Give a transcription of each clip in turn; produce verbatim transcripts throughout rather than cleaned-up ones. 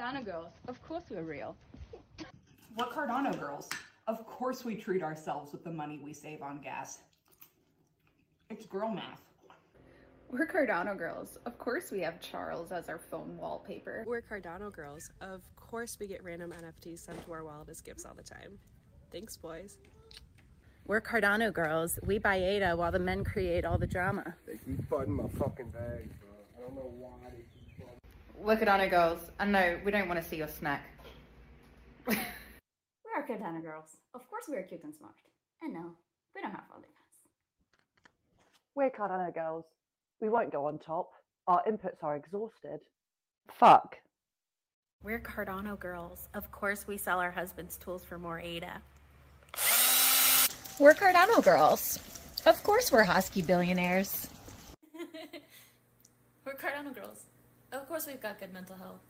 Cardano girls. Of course we're real. We're Cardano girls. Of course we treat ourselves with the money we save on gas. It's girl math. We're Cardano girls. Of course we have Charles as our phone wallpaper. We're Cardano girls. Of course we get random N F Ts sent to our wallet as gifts all the time. Thanks, boys. We're Cardano girls. We buy A D A while the men create all the drama. They keep butting my fucking bags, bro. I don't know why they keep butting. We're Cardano girls. And no, we don't want to see your snack. We are Cardano girls. Of course we are cute and smart. And no, we don't have OnlyFans. We're Cardano girls. We won't go on top. Our inputs are exhausted. Fuck. We're Cardano girls. Of course we sell our husbands tools for more A D A. We're Cardano girls. Of course we're Hosky billionaires. We're Cardano girls. Of course we've got good mental health.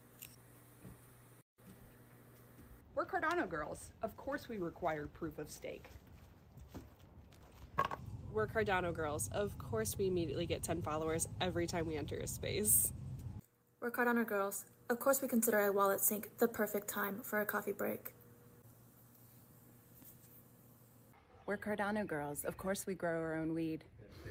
We're Cardano girls. Of course we require proof of stake. We're Cardano girls. Of course we immediately get ten followers every time we enter a space. We're Cardano girls. Of course we consider a wallet sync the perfect time for a coffee break. We're Cardano girls. Of course we grow our own weed.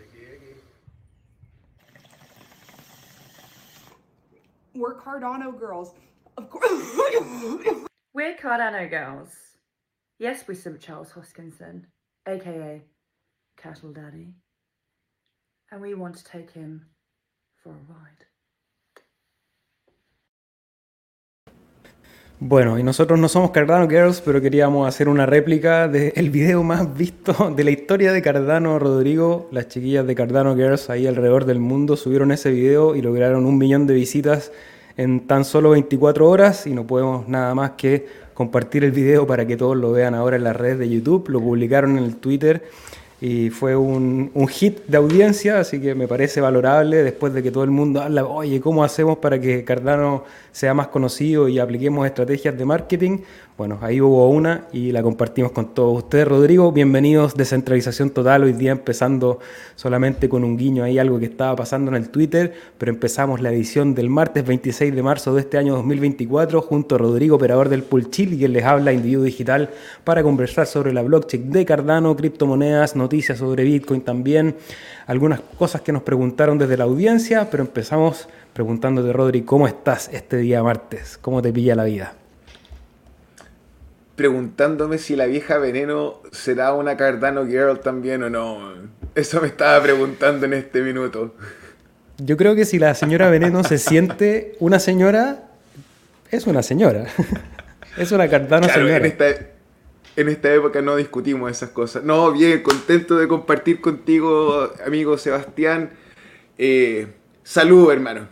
We're Cardano girls. Of course. We're Cardano girls. Yes, we simp Charles Hoskinson, aka Cattle Daddy, and we want to take him for a ride. Bueno, y nosotros no somos Cardano Girls, pero queríamos hacer una réplica del video más visto de la historia de Cardano. Rodrigo, las chiquillas de Cardano Girls ahí alrededor del mundo subieron ese video y lograron un millón de visitas en tan solo veinticuatro horas, y no podemos nada más que compartir el video para que todos lo vean ahora en las redes de YouTube. Lo publicaron en el Twitter y fue un, un hit de audiencia, así que me parece valorable después de que todo el mundo habla, oye, ¿cómo hacemos para que Cardano sea más conocido y apliquemos estrategias de marketing? Bueno, ahí hubo una y la compartimos con todos ustedes. Rodrigo, bienvenidos, Descentralización Total, hoy día empezando solamente con un guiño ahí, algo que estaba pasando en el Twitter, pero empezamos la edición del martes veintiséis de marzo de este año dos mil veinticuatro, junto a Rodrigo, operador del Pool Chill, y quien les habla, Individuo Digital, para conversar sobre la blockchain de Cardano, criptomonedas, noticias sobre Bitcoin también, algunas cosas que nos preguntaron desde la audiencia, pero empezamos preguntándote, Rodri, ¿cómo estás este día martes? ¿Cómo te pilla la vida? Preguntándome si la vieja Veneno será una Cardano Girl también o no. Eso me estaba preguntando en este minuto. Yo creo que si la señora Veneno se siente una señora, es una señora. Es una Cardano claro, señora. En esta, en esta época no discutimos esas cosas. No, bien, contento de compartir contigo, amigo Sebastián. Eh, salud, hermano.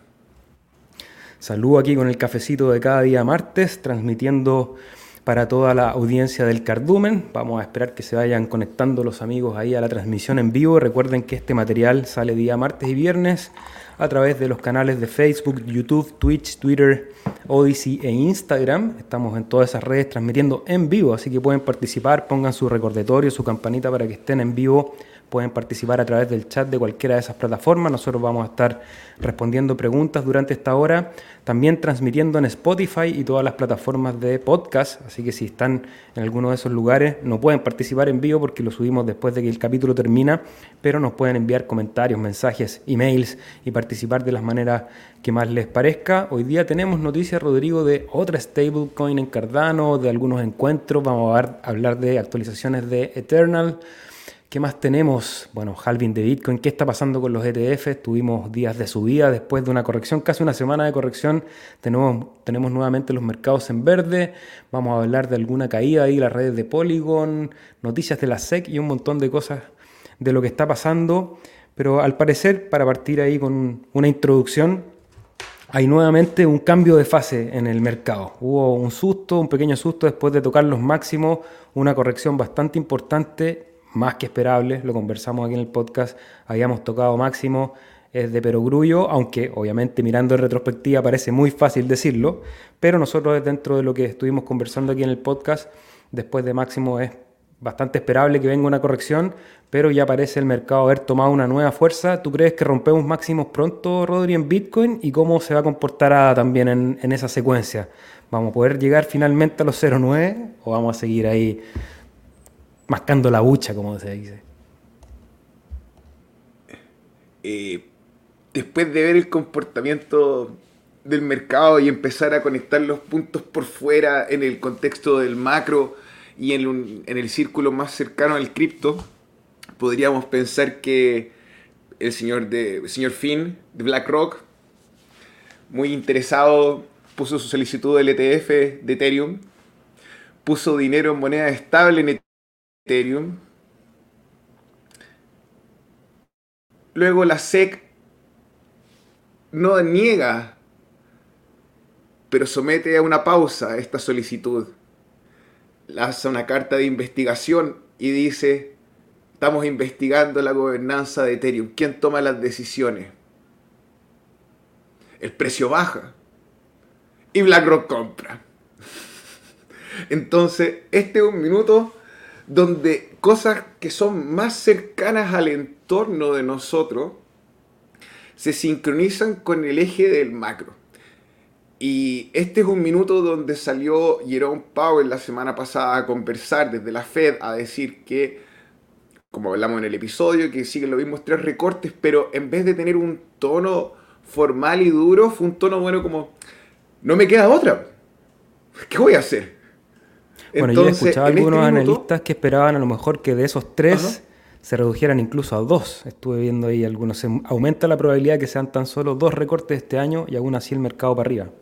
Salud aquí con el cafecito de cada día martes, transmitiendo para toda la audiencia del Cardumen. Vamos a esperar que se vayan conectando los amigos ahí a la transmisión en vivo. Recuerden que este material sale día martes y viernes a través de los canales de Facebook, YouTube, Twitch, Twitter, Odyssey e Instagram. Estamos en todas esas redes transmitiendo en vivo, así que pueden participar, pongan su recordatorio, su campanita para que estén en vivo. Pueden participar a través del chat de cualquiera de esas plataformas. Nosotros vamos a estar respondiendo preguntas durante esta hora. También transmitiendo en Spotify y todas las plataformas de podcast. Así que si están en alguno de esos lugares, no pueden participar en vivo porque lo subimos después de que el capítulo termina. Pero nos pueden enviar comentarios, mensajes, emails y participar de las maneras que más les parezca. Hoy día tenemos noticias, Rodrigo, de otra stablecoin en Cardano, de algunos encuentros. Vamos a hablar de actualizaciones de Eternal. ¿Qué más tenemos? Bueno, halving de Bitcoin. ¿Qué está pasando con los E T Fs? Tuvimos días de subida después de una corrección, casi una semana de corrección. Tenemos, tenemos nuevamente los mercados en verde. Vamos a hablar de alguna caída ahí, las redes de Polygon, noticias de la S E C y un montón de cosas de lo que está pasando. Pero al parecer, para partir ahí con una introducción, hay nuevamente un cambio de fase en el mercado. Hubo un susto, un pequeño susto después de tocar los máximos, una corrección bastante importante, más que esperable, lo conversamos aquí en el podcast, habíamos tocado máximo, es de perogrullo, aunque obviamente mirando en retrospectiva parece muy fácil decirlo, pero nosotros dentro de lo que estuvimos conversando aquí en el podcast, después de máximo es bastante esperable que venga una corrección, pero ya parece el mercado haber tomado una nueva fuerza. ¿Tú crees que rompemos máximos pronto, Rodri, en Bitcoin? ¿Y cómo se va a comportar A D A también en, en esa secuencia? ¿Vamos a poder llegar finalmente a los cero punto nueve o vamos a seguir ahí mascando la bucha, como se dice? Eh, después de ver el comportamiento del mercado y empezar a conectar los puntos por fuera en el contexto del macro y en, un, en el círculo más cercano al cripto, podríamos pensar que el señor, de, el señor Finn de BlackRock, muy interesado, puso su solicitud del E T F de Ethereum, puso dinero en moneda estable en Ethereum. Luego la S E C no niega, pero somete a una pausa esta solicitud. Lanza una carta de investigación y dice: estamos investigando la gobernanza de Ethereum. ¿Quién toma las decisiones? El precio baja y BlackRock compra. Entonces, este es un minuto donde cosas que son más cercanas al entorno de nosotros se sincronizan con el eje del macro. Y este es un minuto donde salió Jerome Powell la semana pasada a conversar desde la Fed, a decir que, como hablamos en el episodio, que siguen los mismos tres recortes, pero en vez de tener un tono formal y duro, fue un tono bueno como: no me queda otra. ¿Qué voy a hacer? Bueno, Entonces, yo escuchaba en algunos este minuto, analistas que esperaban a lo mejor que de esos tres Ajá. se redujeran incluso a dos. Estuve viendo ahí algunos. Se aumenta la probabilidad de que sean tan solo dos recortes este año y aún así el mercado para arriba.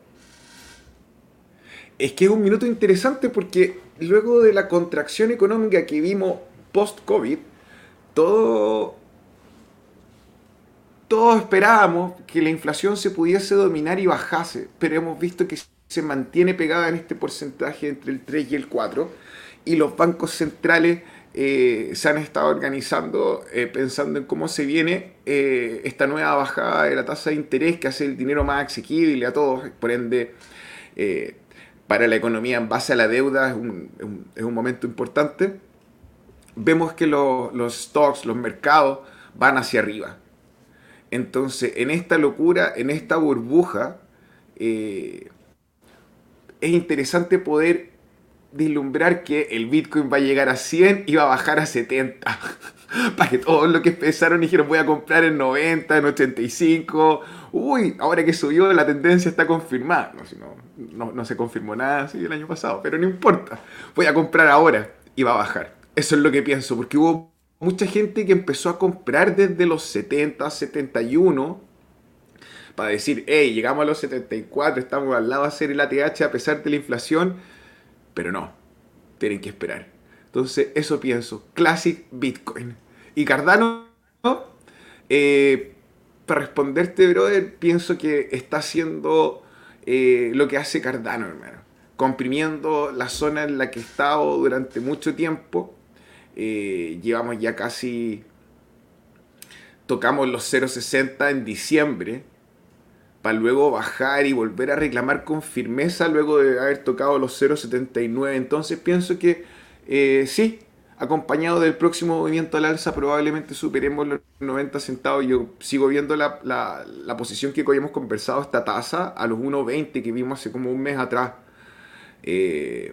es que es un minuto interesante porque luego de la contracción económica que vimos post-COVID, todo, todos esperábamos que la inflación se pudiese dominar y bajase, pero hemos visto que se mantiene pegada en este porcentaje entre el tres y el cuatro, y los bancos centrales eh, se han estado organizando eh, pensando en cómo se viene eh, esta nueva bajada de la tasa de interés que hace el dinero más asequible a todos, por ende eh, para la economía en base a la deuda es un, es un, es un momento importante. Vemos que lo, los stocks, los mercados van hacia arriba. Entonces, en esta locura, en esta burbuja, eh, es interesante poder vislumbrar que el Bitcoin va a llegar a cien y va a bajar a setenta. Para que todos los que empezaron dijeron: voy a comprar en noventa, en ochenta y cinco. Uy, ahora que subió la tendencia está confirmada. No, si no, no, no se confirmó nada así el año pasado, pero no importa. Voy a comprar ahora y va a bajar. Eso es lo que pienso, porque hubo mucha gente que empezó a comprar desde los setenta, setenta y uno para decir: hey, llegamos a los setenta y cuatro, estamos al lado de hacer el A T H a pesar de la inflación, pero no, tienen que esperar. Entonces, eso pienso. Classic Bitcoin. Y Cardano, eh, para responderte, brother, pienso que está haciendo eh, lo que hace Cardano, hermano. Comprimiendo la zona en la que he estado durante mucho tiempo. Eh, llevamos ya casi... Tocamos los cero punto sesenta en diciembre, para luego bajar y volver a reclamar con firmeza luego de haber tocado los cero punto setenta y nueve. Entonces pienso que eh, sí, acompañado del próximo movimiento al alza, probablemente superemos los noventa centavos. Yo sigo viendo la, la, la posición que hoy hemos conversado, esta tasa, a los uno veinte que vimos hace como un mes atrás. Eh,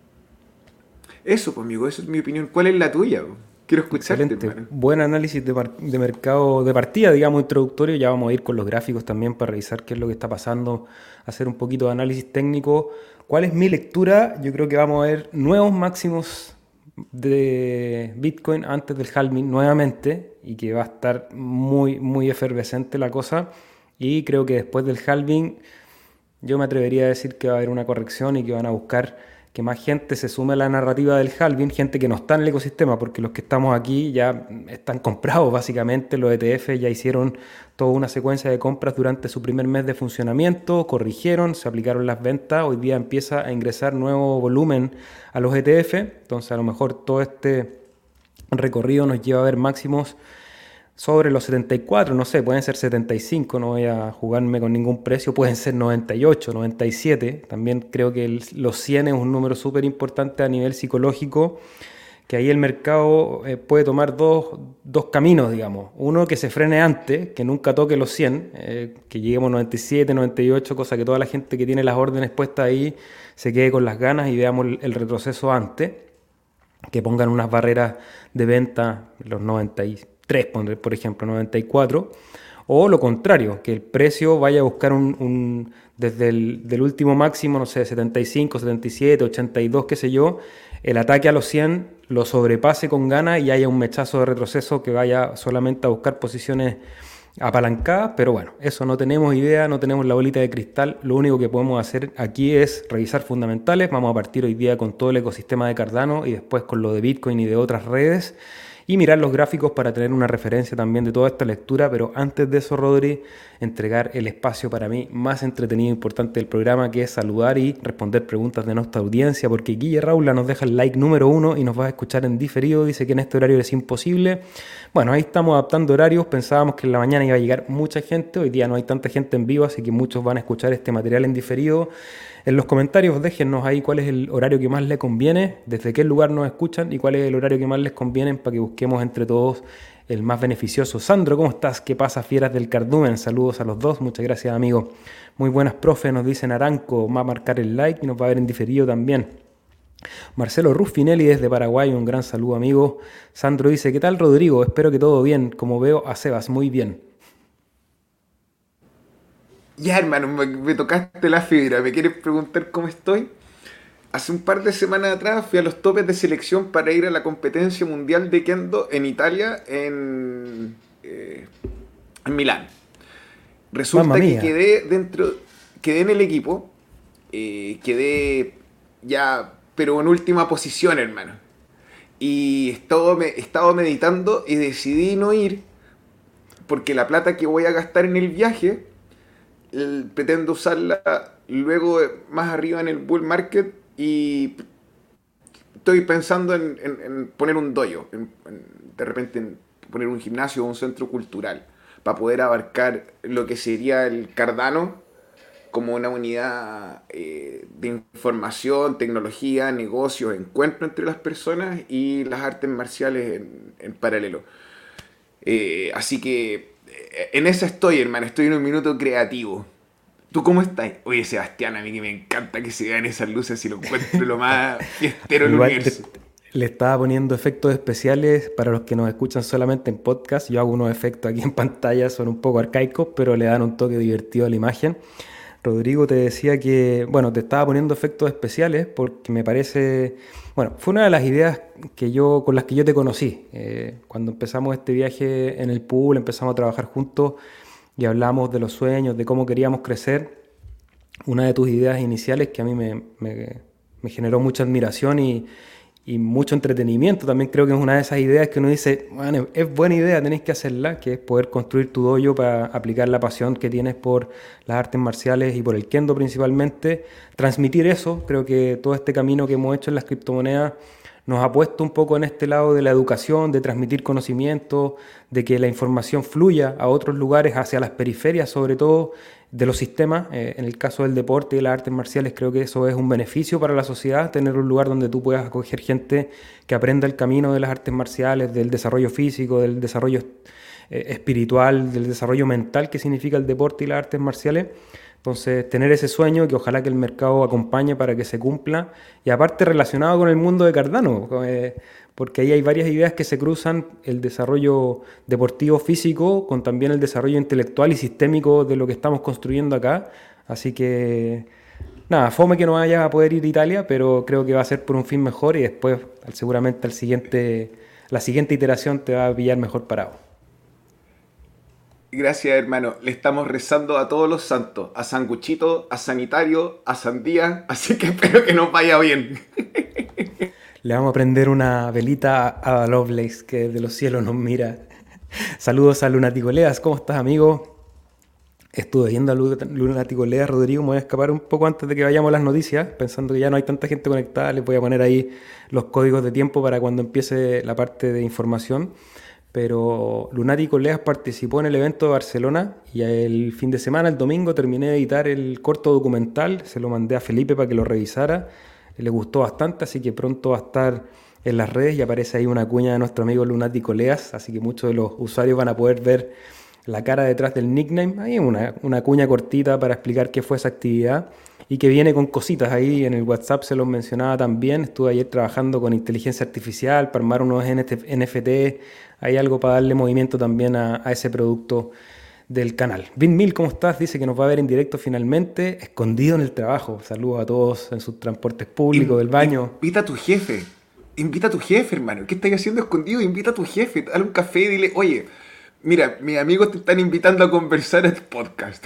eso, pues, amigo, eso es mi opinión. ¿Cuál es la tuya? Quiero escucharte, Excelente. hermano. Buen análisis de, par- de mercado de partida, digamos, introductorio. Ya vamos a ir con los gráficos también para revisar qué es lo que está pasando, hacer un poquito de análisis técnico. ¿Cuál es mi lectura? Yo creo que vamos a ver nuevos máximos de Bitcoin antes del halving nuevamente, y que va a estar muy, muy efervescente la cosa. Y creo que después del halving yo me atrevería a decir que va a haber una corrección y que van a buscar que más gente se sume a la narrativa del halving, gente que no está en el ecosistema, porque los que estamos aquí ya están comprados básicamente. Los E T F ya hicieron toda una secuencia de compras durante su primer mes de funcionamiento, corrigieron, se aplicaron las ventas, hoy día empieza a ingresar nuevo volumen a los E T F, entonces a lo mejor todo este recorrido nos lleva a ver máximos sobre los setenta y cuatro, no sé, pueden ser setenta y cinco, no voy a jugarme con ningún precio, pueden ser noventa y ocho, noventa y siete, también creo que el, los cien es un número súper importante a nivel psicológico, que ahí el mercado eh, puede tomar dos, dos caminos, digamos. Uno, que se frene antes, que nunca toque los cien, eh, que lleguemos a noventa y siete, noventa y ocho, cosa que toda la gente que tiene las órdenes puestas ahí se quede con las ganas y veamos el, el retroceso antes, que pongan unas barreras de venta, los noventa y tres, por ejemplo, noventa y cuatro, o lo contrario, que el precio vaya a buscar un, un desde el del último máximo, no sé, setenta y cinco, setenta y siete, ochenta y dos, qué sé yo, el ataque a los cien lo sobrepase con ganas y haya un mechazo de retroceso que vaya solamente a buscar posiciones apalancadas, pero bueno, eso no tenemos idea, no tenemos la bolita de cristal, lo único que podemos hacer aquí es revisar fundamentales. Vamos a partir hoy día con todo el ecosistema de Cardano y después con lo de Bitcoin y de otras redes, y mirar los gráficos para tener una referencia también de toda esta lectura. Pero antes de eso, Rodri, entregar el espacio para mí más entretenido e importante del programa, que es saludar y responder preguntas de nuestra audiencia, porque Guille Raula nos deja el like número uno y nos va a escuchar en diferido, dice que en este horario es imposible. Bueno, ahí estamos adaptando horarios, pensábamos que en la mañana iba a llegar mucha gente, hoy día no hay tanta gente en vivo, así que muchos van a escuchar este material en diferido. En los comentarios déjennos ahí cuál es el horario que más les conviene, desde qué lugar nos escuchan y cuál es el horario que más les conviene para que busquemos entre todos el más beneficioso. Sandro, ¿cómo estás? ¿Qué pasa, fieras del cardumen? Saludos a los dos, muchas gracias, amigo. Muy buenas, profe, nos dice Naranco, va a marcar el like y nos va a ver en diferido también. Marcelo Ruffinelli desde Paraguay, un gran saludo, amigo. Sandro dice, ¿qué tal, Rodrigo? Espero que todo bien, como veo a Sebas, muy bien. Ya, hermano, me, me tocaste la fibra. ¿Me quieres preguntar cómo estoy? Hace un par de semanas atrás fui a los topes de selección para ir a la competencia mundial de Kendo en Italia, en, eh, en Milán. Resulta que quedé dentro, quedé en el equipo, eh, quedé ya, pero en última posición, hermano. Y he estado, me, he estado meditando y decidí no ir porque la plata que voy a gastar en el viaje el, pretendo usarla luego más arriba en el bull market, y estoy pensando en, en, en poner un dojo, en, en, de repente en poner un gimnasio o un centro cultural para poder abarcar lo que sería el Cardano como una unidad eh, de información, tecnología, negocios, encuentro entre las personas y las artes marciales en, en paralelo. Eh, así que en esa estoy, hermano, estoy en un minuto creativo. ¿Tú cómo estás? Oye, Sebastián, a mí que me encanta que se vean esas luces y lo encuentro lo más fiestero del universo. Te, le estaba poniendo efectos especiales para los que nos escuchan solamente en podcast. Yo hago unos efectos aquí en pantalla, son un poco arcaicos, pero le dan un toque divertido a la imagen. Rodrigo, te decía que, bueno, te estaba poniendo efectos especiales porque me parece, bueno, fue una de las ideas que yo, con las que yo te conocí. Eh, cuando empezamos este viaje en el pool, empezamos a trabajar juntos y hablamos de los sueños, de cómo queríamos crecer. Una de tus ideas iniciales que a mí me, me, me generó mucha admiración y, y mucho entretenimiento. También creo que es una de esas ideas que uno dice, bueno, es buena idea, tenéis que hacerla, que es poder construir tu dojo para aplicar la pasión que tienes por las artes marciales y por el kendo principalmente. Transmitir eso, creo que todo este camino que hemos hecho en las criptomonedas nos ha puesto un poco en este lado de la educación, de transmitir conocimiento, de que la información fluya a otros lugares, hacia las periferias sobre todo de los sistemas. Eh, en el caso del deporte y de las artes marciales creo que eso es un beneficio para la sociedad, tener un lugar donde tú puedas acoger gente que aprenda el camino de las artes marciales, del desarrollo físico, del desarrollo eh, espiritual, del desarrollo mental que significa el deporte y las artes marciales. Entonces, tener ese sueño que ojalá que el mercado acompañe para que se cumpla, y aparte relacionado con el mundo de Cardano, eh, porque ahí hay varias ideas que se cruzan, el desarrollo deportivo físico con también el desarrollo intelectual y sistémico de lo que estamos construyendo acá. Así que, nada, fome que no vaya a poder ir a Italia, pero creo que va a ser por un fin mejor y después seguramente al siguiente, la siguiente iteración te va a pillar mejor parado. Gracias, hermano. Le estamos rezando a todos los santos, a San Guchito, a Sanitario, a Sandía, así que espero que nos vaya bien. Le vamos a prender una velita a Lovelace, que desde los cielos nos mira. Saludos a Lunaticoleas, ¿cómo estás, amigo? Estuve viendo a Lunaticoleas, Rodrigo, me voy a escapar un poco antes de que vayamos a las noticias, pensando que ya no hay tanta gente conectada, les voy a poner ahí los códigos de tiempo para cuando empiece la parte de información. Pero Lunático Leas participó en el evento de Barcelona y el fin de semana, el domingo, terminé de editar el corto documental, se lo mandé a Felipe para que lo revisara. le gustó bastante, así que pronto va a estar en las redes y aparece ahí una cuña de nuestro amigo Lunático Leas, así que muchos de los usuarios van a poder ver la cara detrás del nickname. Ahí una, una cuña cortita para explicar qué fue esa actividad y que viene con cositas ahí. En el WhatsApp se los mencionaba también. Estuve ayer trabajando con inteligencia artificial para armar unos N F T. Hay algo para darle movimiento también a, a ese producto del canal. Vin Mil, ¿cómo estás? Dice que nos va a ver en directo finalmente, escondido en el trabajo. Saludos a todos en sus transportes públicos, del baño. Invita a tu jefe. Invita a tu jefe, hermano. ¿Qué estás haciendo escondido? Invita a tu jefe. Dale un café y dile, oye, mira, mis amigos te están invitando a conversar en este podcast.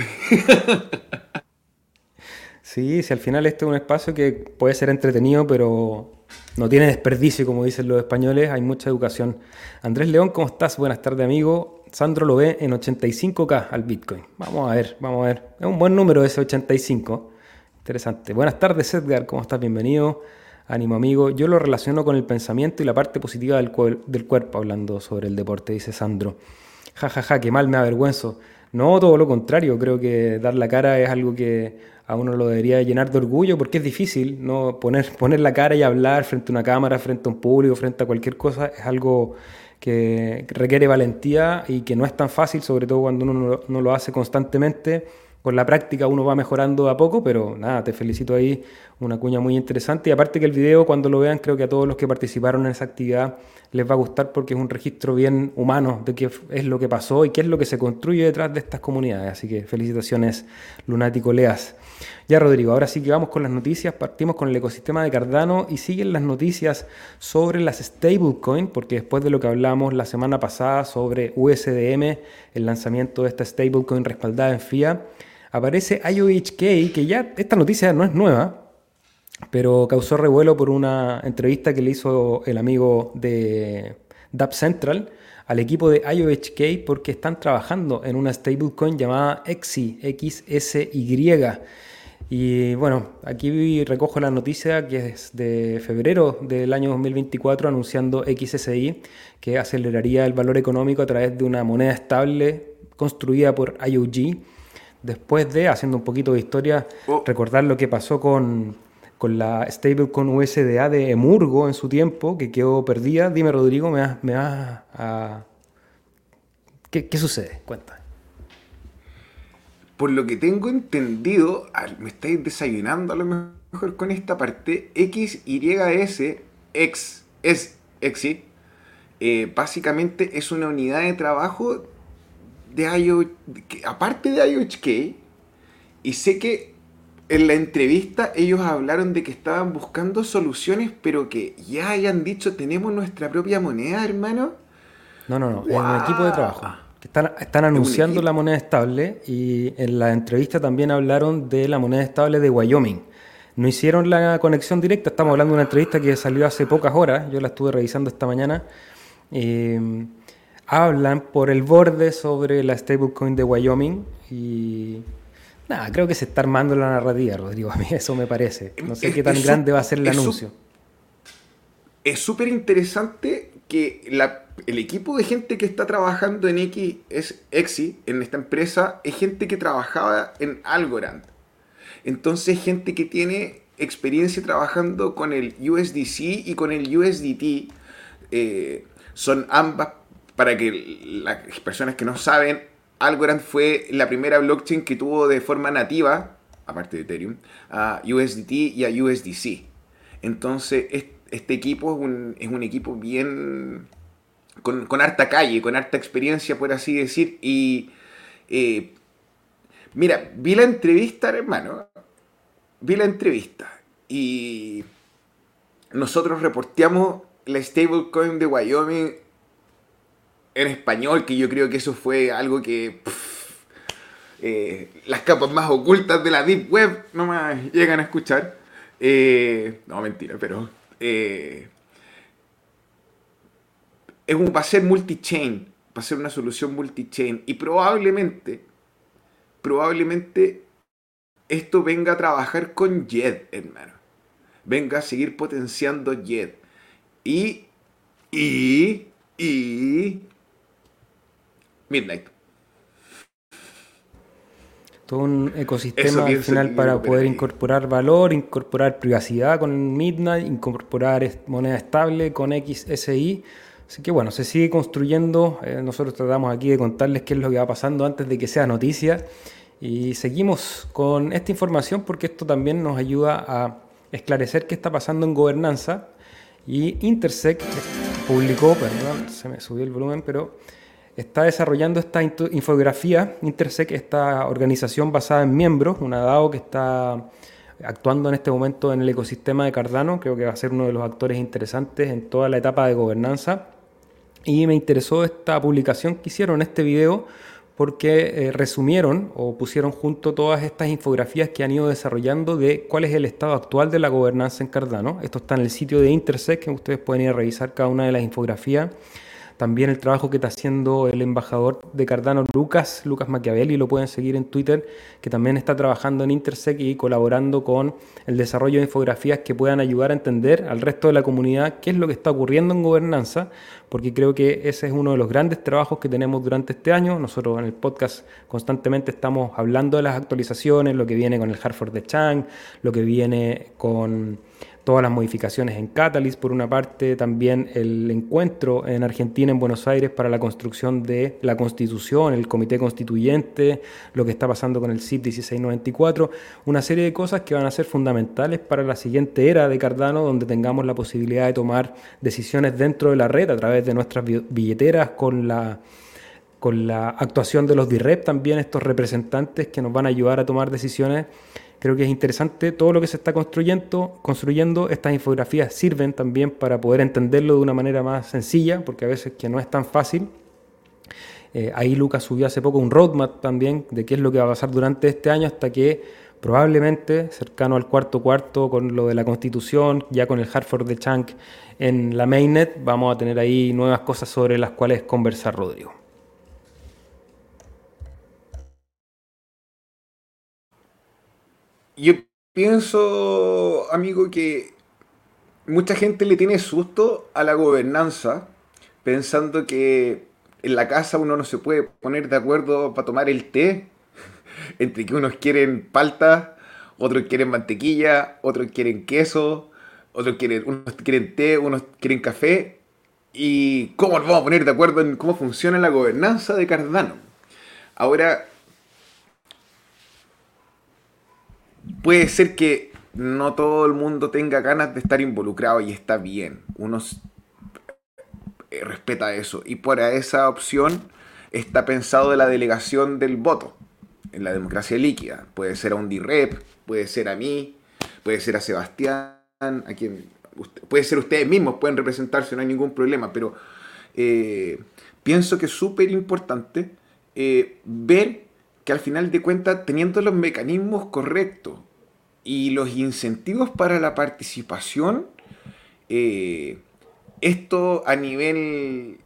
Sí, si al final este es un espacio que puede ser entretenido, pero no tiene desperdicio, como dicen los españoles. Hay mucha educación. Andrés León, ¿cómo estás? Buenas tardes, amigo. Sandro lo ve en ochenta y cinco K al Bitcoin. Vamos a ver, vamos a ver. Es un buen número ese ochenta y cinco. Interesante. Buenas tardes, Edgar. ¿Cómo estás? Bienvenido. Ánimo, amigo. Yo lo relaciono con el pensamiento y la parte positiva del, cuer- del cuerpo, hablando sobre el deporte, dice Sandro. Ja, ja, ja, qué mal, me avergüenzo. No, todo lo contrario. Creo que dar la cara es algo que a uno lo debería llenar de orgullo porque es difícil, ¿no? Poner, poner la cara y hablar frente a una cámara, frente a un público, frente a cualquier cosa, es algo que requiere valentía y que no es tan fácil, sobre todo cuando uno no, no lo hace constantemente. Con la práctica uno va mejorando de a poco, pero nada, te felicito ahí, una cuña muy interesante. Y aparte que el video, cuando lo vean, creo que a todos los que participaron en esa actividad les va a gustar porque es un registro bien humano de qué es lo que pasó y qué es lo que se construye detrás de estas comunidades. Así que felicitaciones, Lunático Leas. Ya, Rodrigo, ahora sí que vamos con las noticias. Partimos con el ecosistema de Cardano y siguen las noticias sobre las stablecoin, porque después de lo que hablamos la semana pasada sobre U S D M, el lanzamiento de esta stablecoin respaldada en fiat, aparece I O H K, que ya esta noticia no es nueva, pero causó revuelo por una entrevista que le hizo el amigo de Dapp Central al equipo de I O H K porque están trabajando en una stablecoin llamada X Y, X S Y. Y bueno, aquí recojo la noticia que es de febrero del año dos mil veinticuatro anunciando X S Y, que aceleraría el valor económico a través de una moneda estable construida por I O G. Después de, haciendo un poquito de historia, oh. recordar lo que pasó con, con la stablecoin U S D A de Emurgo en su tiempo, que quedó perdida. Dime, Rodrigo, ¿me vas, me vas a... ¿Qué, ¿Qué sucede? Cuéntame. Por lo que tengo entendido, me estáis desayunando a lo mejor con esta parte, X Y S, X, es X Y, eh, básicamente es una unidad de trabajo de I O, que, aparte de I O H K, y sé que en la entrevista ellos hablaron de que estaban buscando soluciones, pero que ya hayan dicho, tenemos nuestra propia moneda, hermano. No, no, no, wow. Es un equipo de trabajo. Están, están anunciando la moneda estable y en la entrevista también hablaron de la moneda estable de Wyoming. No hicieron la conexión directa, estamos hablando de una entrevista que salió hace pocas horas, yo la estuve revisando esta mañana. Eh, hablan por el borde sobre la stablecoin de Wyoming y nada, creo que se está armando la narrativa, Rodrigo, a mí eso me parece. No sé es, qué tan grande va a ser el es anuncio. Es súper interesante que la, el equipo de gente que está trabajando en X, es X Y, en esta empresa, es gente que trabajaba en Algorand. Entonces, gente que tiene experiencia trabajando con el U S D C y con el U S D T. Eh, son ambas, para que las personas que no saben, Algorand fue la primera blockchain que tuvo de forma nativa, aparte de Ethereum, a U S D T y a U S D C. Entonces, este Este equipo es un, es un equipo bien con, con harta calle, con harta experiencia, por así decir. Y eh, mira, vi la entrevista, hermano. Vi la entrevista. Y nosotros reporteamos la stablecoin de Wyoming en español, que yo creo que eso fue algo que pff, eh, las capas más ocultas de la Deep Web no me llegan a escuchar. Eh, no, mentira, pero... Eh, es un, va a ser multi-chain, va a ser una solución multi-chain y probablemente, probablemente esto venga a trabajar con Y E D, hermano. Venga a seguir potenciando Y E D. Y, y, y... Midnight. todo un Eso ecosistema al pienso final que para opera poder ahí. incorporar valor, incorporar privacidad con Midnight, incorporar est- moneda estable con X S I. Así que bueno, se sigue construyendo. Eh, nosotros tratamos aquí de contarles qué es lo que va pasando antes de que sea noticia. Y seguimos con esta información porque esto también nos ayuda a esclarecer qué está pasando en gobernanza. Y Intersec publicó, perdón, se me subió el volumen, pero está desarrollando esta into- infografía. Intersec, esta organización basada en miembros, una DAO que está actuando en este momento en el ecosistema de Cardano. Creo que va a ser uno de los actores interesantes en toda la etapa de gobernanza. Y me interesó esta publicación que hicieron, este video, porque eh, resumieron o pusieron junto todas estas infografías que han ido desarrollando de cuál es el estado actual de la gobernanza en Cardano. Esto está en el sitio de Intersec, que ustedes pueden ir a revisar cada una de las infografías. También el trabajo que está haciendo el embajador de Cardano, Lucas, Lucas Machiavelli, lo pueden seguir en Twitter, que también está trabajando en Intersec y colaborando con el desarrollo de infografías que puedan ayudar a entender al resto de la comunidad qué es lo que está ocurriendo en gobernanza, porque creo que ese es uno de los grandes trabajos que tenemos durante este año. Nosotros en el podcast constantemente estamos hablando de las actualizaciones, lo que viene con el hard fork de Chang, lo que viene con todas las modificaciones en Catalyst, por una parte, también el encuentro en Argentina, en Buenos Aires, para la construcción de la Constitución, el Comité Constituyente, lo que está pasando con el C I P dieciséis noventa y cuatro, una serie de cosas que van a ser fundamentales para la siguiente era de Cardano, donde tengamos la posibilidad de tomar decisiones dentro de la red a través de nuestras billeteras, con la con la actuación de los D I R E P también, estos representantes que nos van a ayudar a tomar decisiones. Creo que es interesante todo lo que se está construyendo, construyendo. Estas infografías sirven también para poder entenderlo de una manera más sencilla, porque a veces que no es tan fácil. Eh, ahí Lucas subió hace poco un roadmap también de qué es lo que va a pasar durante este año hasta que probablemente, cercano al cuarto cuarto, con lo de la Constitución, ya con el hard fork de Chang en la mainnet, vamos a tener ahí nuevas cosas sobre las cuales conversar, Rodrigo. Yo pienso, amigo, que mucha gente le tiene susto a la gobernanza, pensando que en la casa uno no se puede poner de acuerdo para tomar el té, entre que unos quieren palta, otros quieren mantequilla, otros quieren queso, otros quieren, unos quieren té, unos quieren café, y cómo nos vamos a poner de acuerdo en cómo funciona la gobernanza de Cardano. Ahora, puede ser que no todo el mundo tenga ganas de estar involucrado y está bien. Uno eh, respeta eso. Y por esa opción está pensado la delegación del voto en la democracia líquida. Puede ser a un D I R E P, puede ser a mí, puede ser a Sebastián, a quien puede ser ustedes mismos, pueden representarse, no hay ningún problema. Pero eh, pienso que es súper importante eh, ver que al final de cuentas, teniendo los mecanismos correctos y los incentivos para la participación, eh, esto a nivel,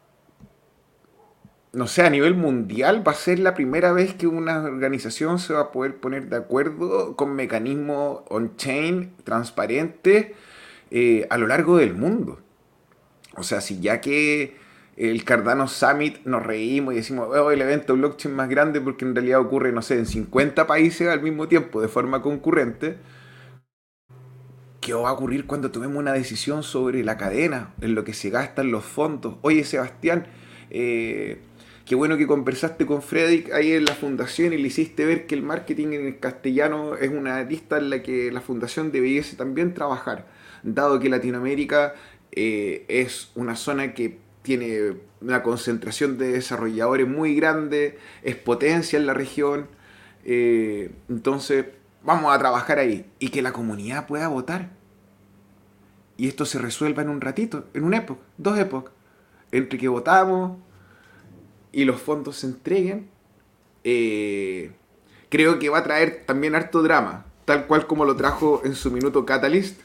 no sé, a nivel mundial va a ser la primera vez que una organización se va a poder poner de acuerdo con mecanismos on-chain transparentes eh, a lo largo del mundo. O sea, si ya que el Cardano Summit nos reímos y decimos, oh, el evento blockchain más grande, porque en realidad ocurre, no sé, en cincuenta países al mismo tiempo, de forma concurrente, ¿qué va a ocurrir cuando tomemos una decisión sobre la cadena, en lo que se gastan los fondos? Oye, Sebastián, eh, qué bueno que conversaste con Fredrik ahí en la fundación y le hiciste ver que el marketing en el castellano es una lista en la que la fundación debiese también trabajar, dado que Latinoamérica eh, es una zona que tiene una concentración de desarrolladores muy grande, es potencia en la región, eh, entonces vamos a trabajar ahí y que la comunidad pueda votar. Y esto se resuelva en un ratito, en una época, dos épocas, entre que votamos y los fondos se entreguen. Eh, creo que va a traer también harto drama, tal cual como lo trajo en su minuto Catalyst.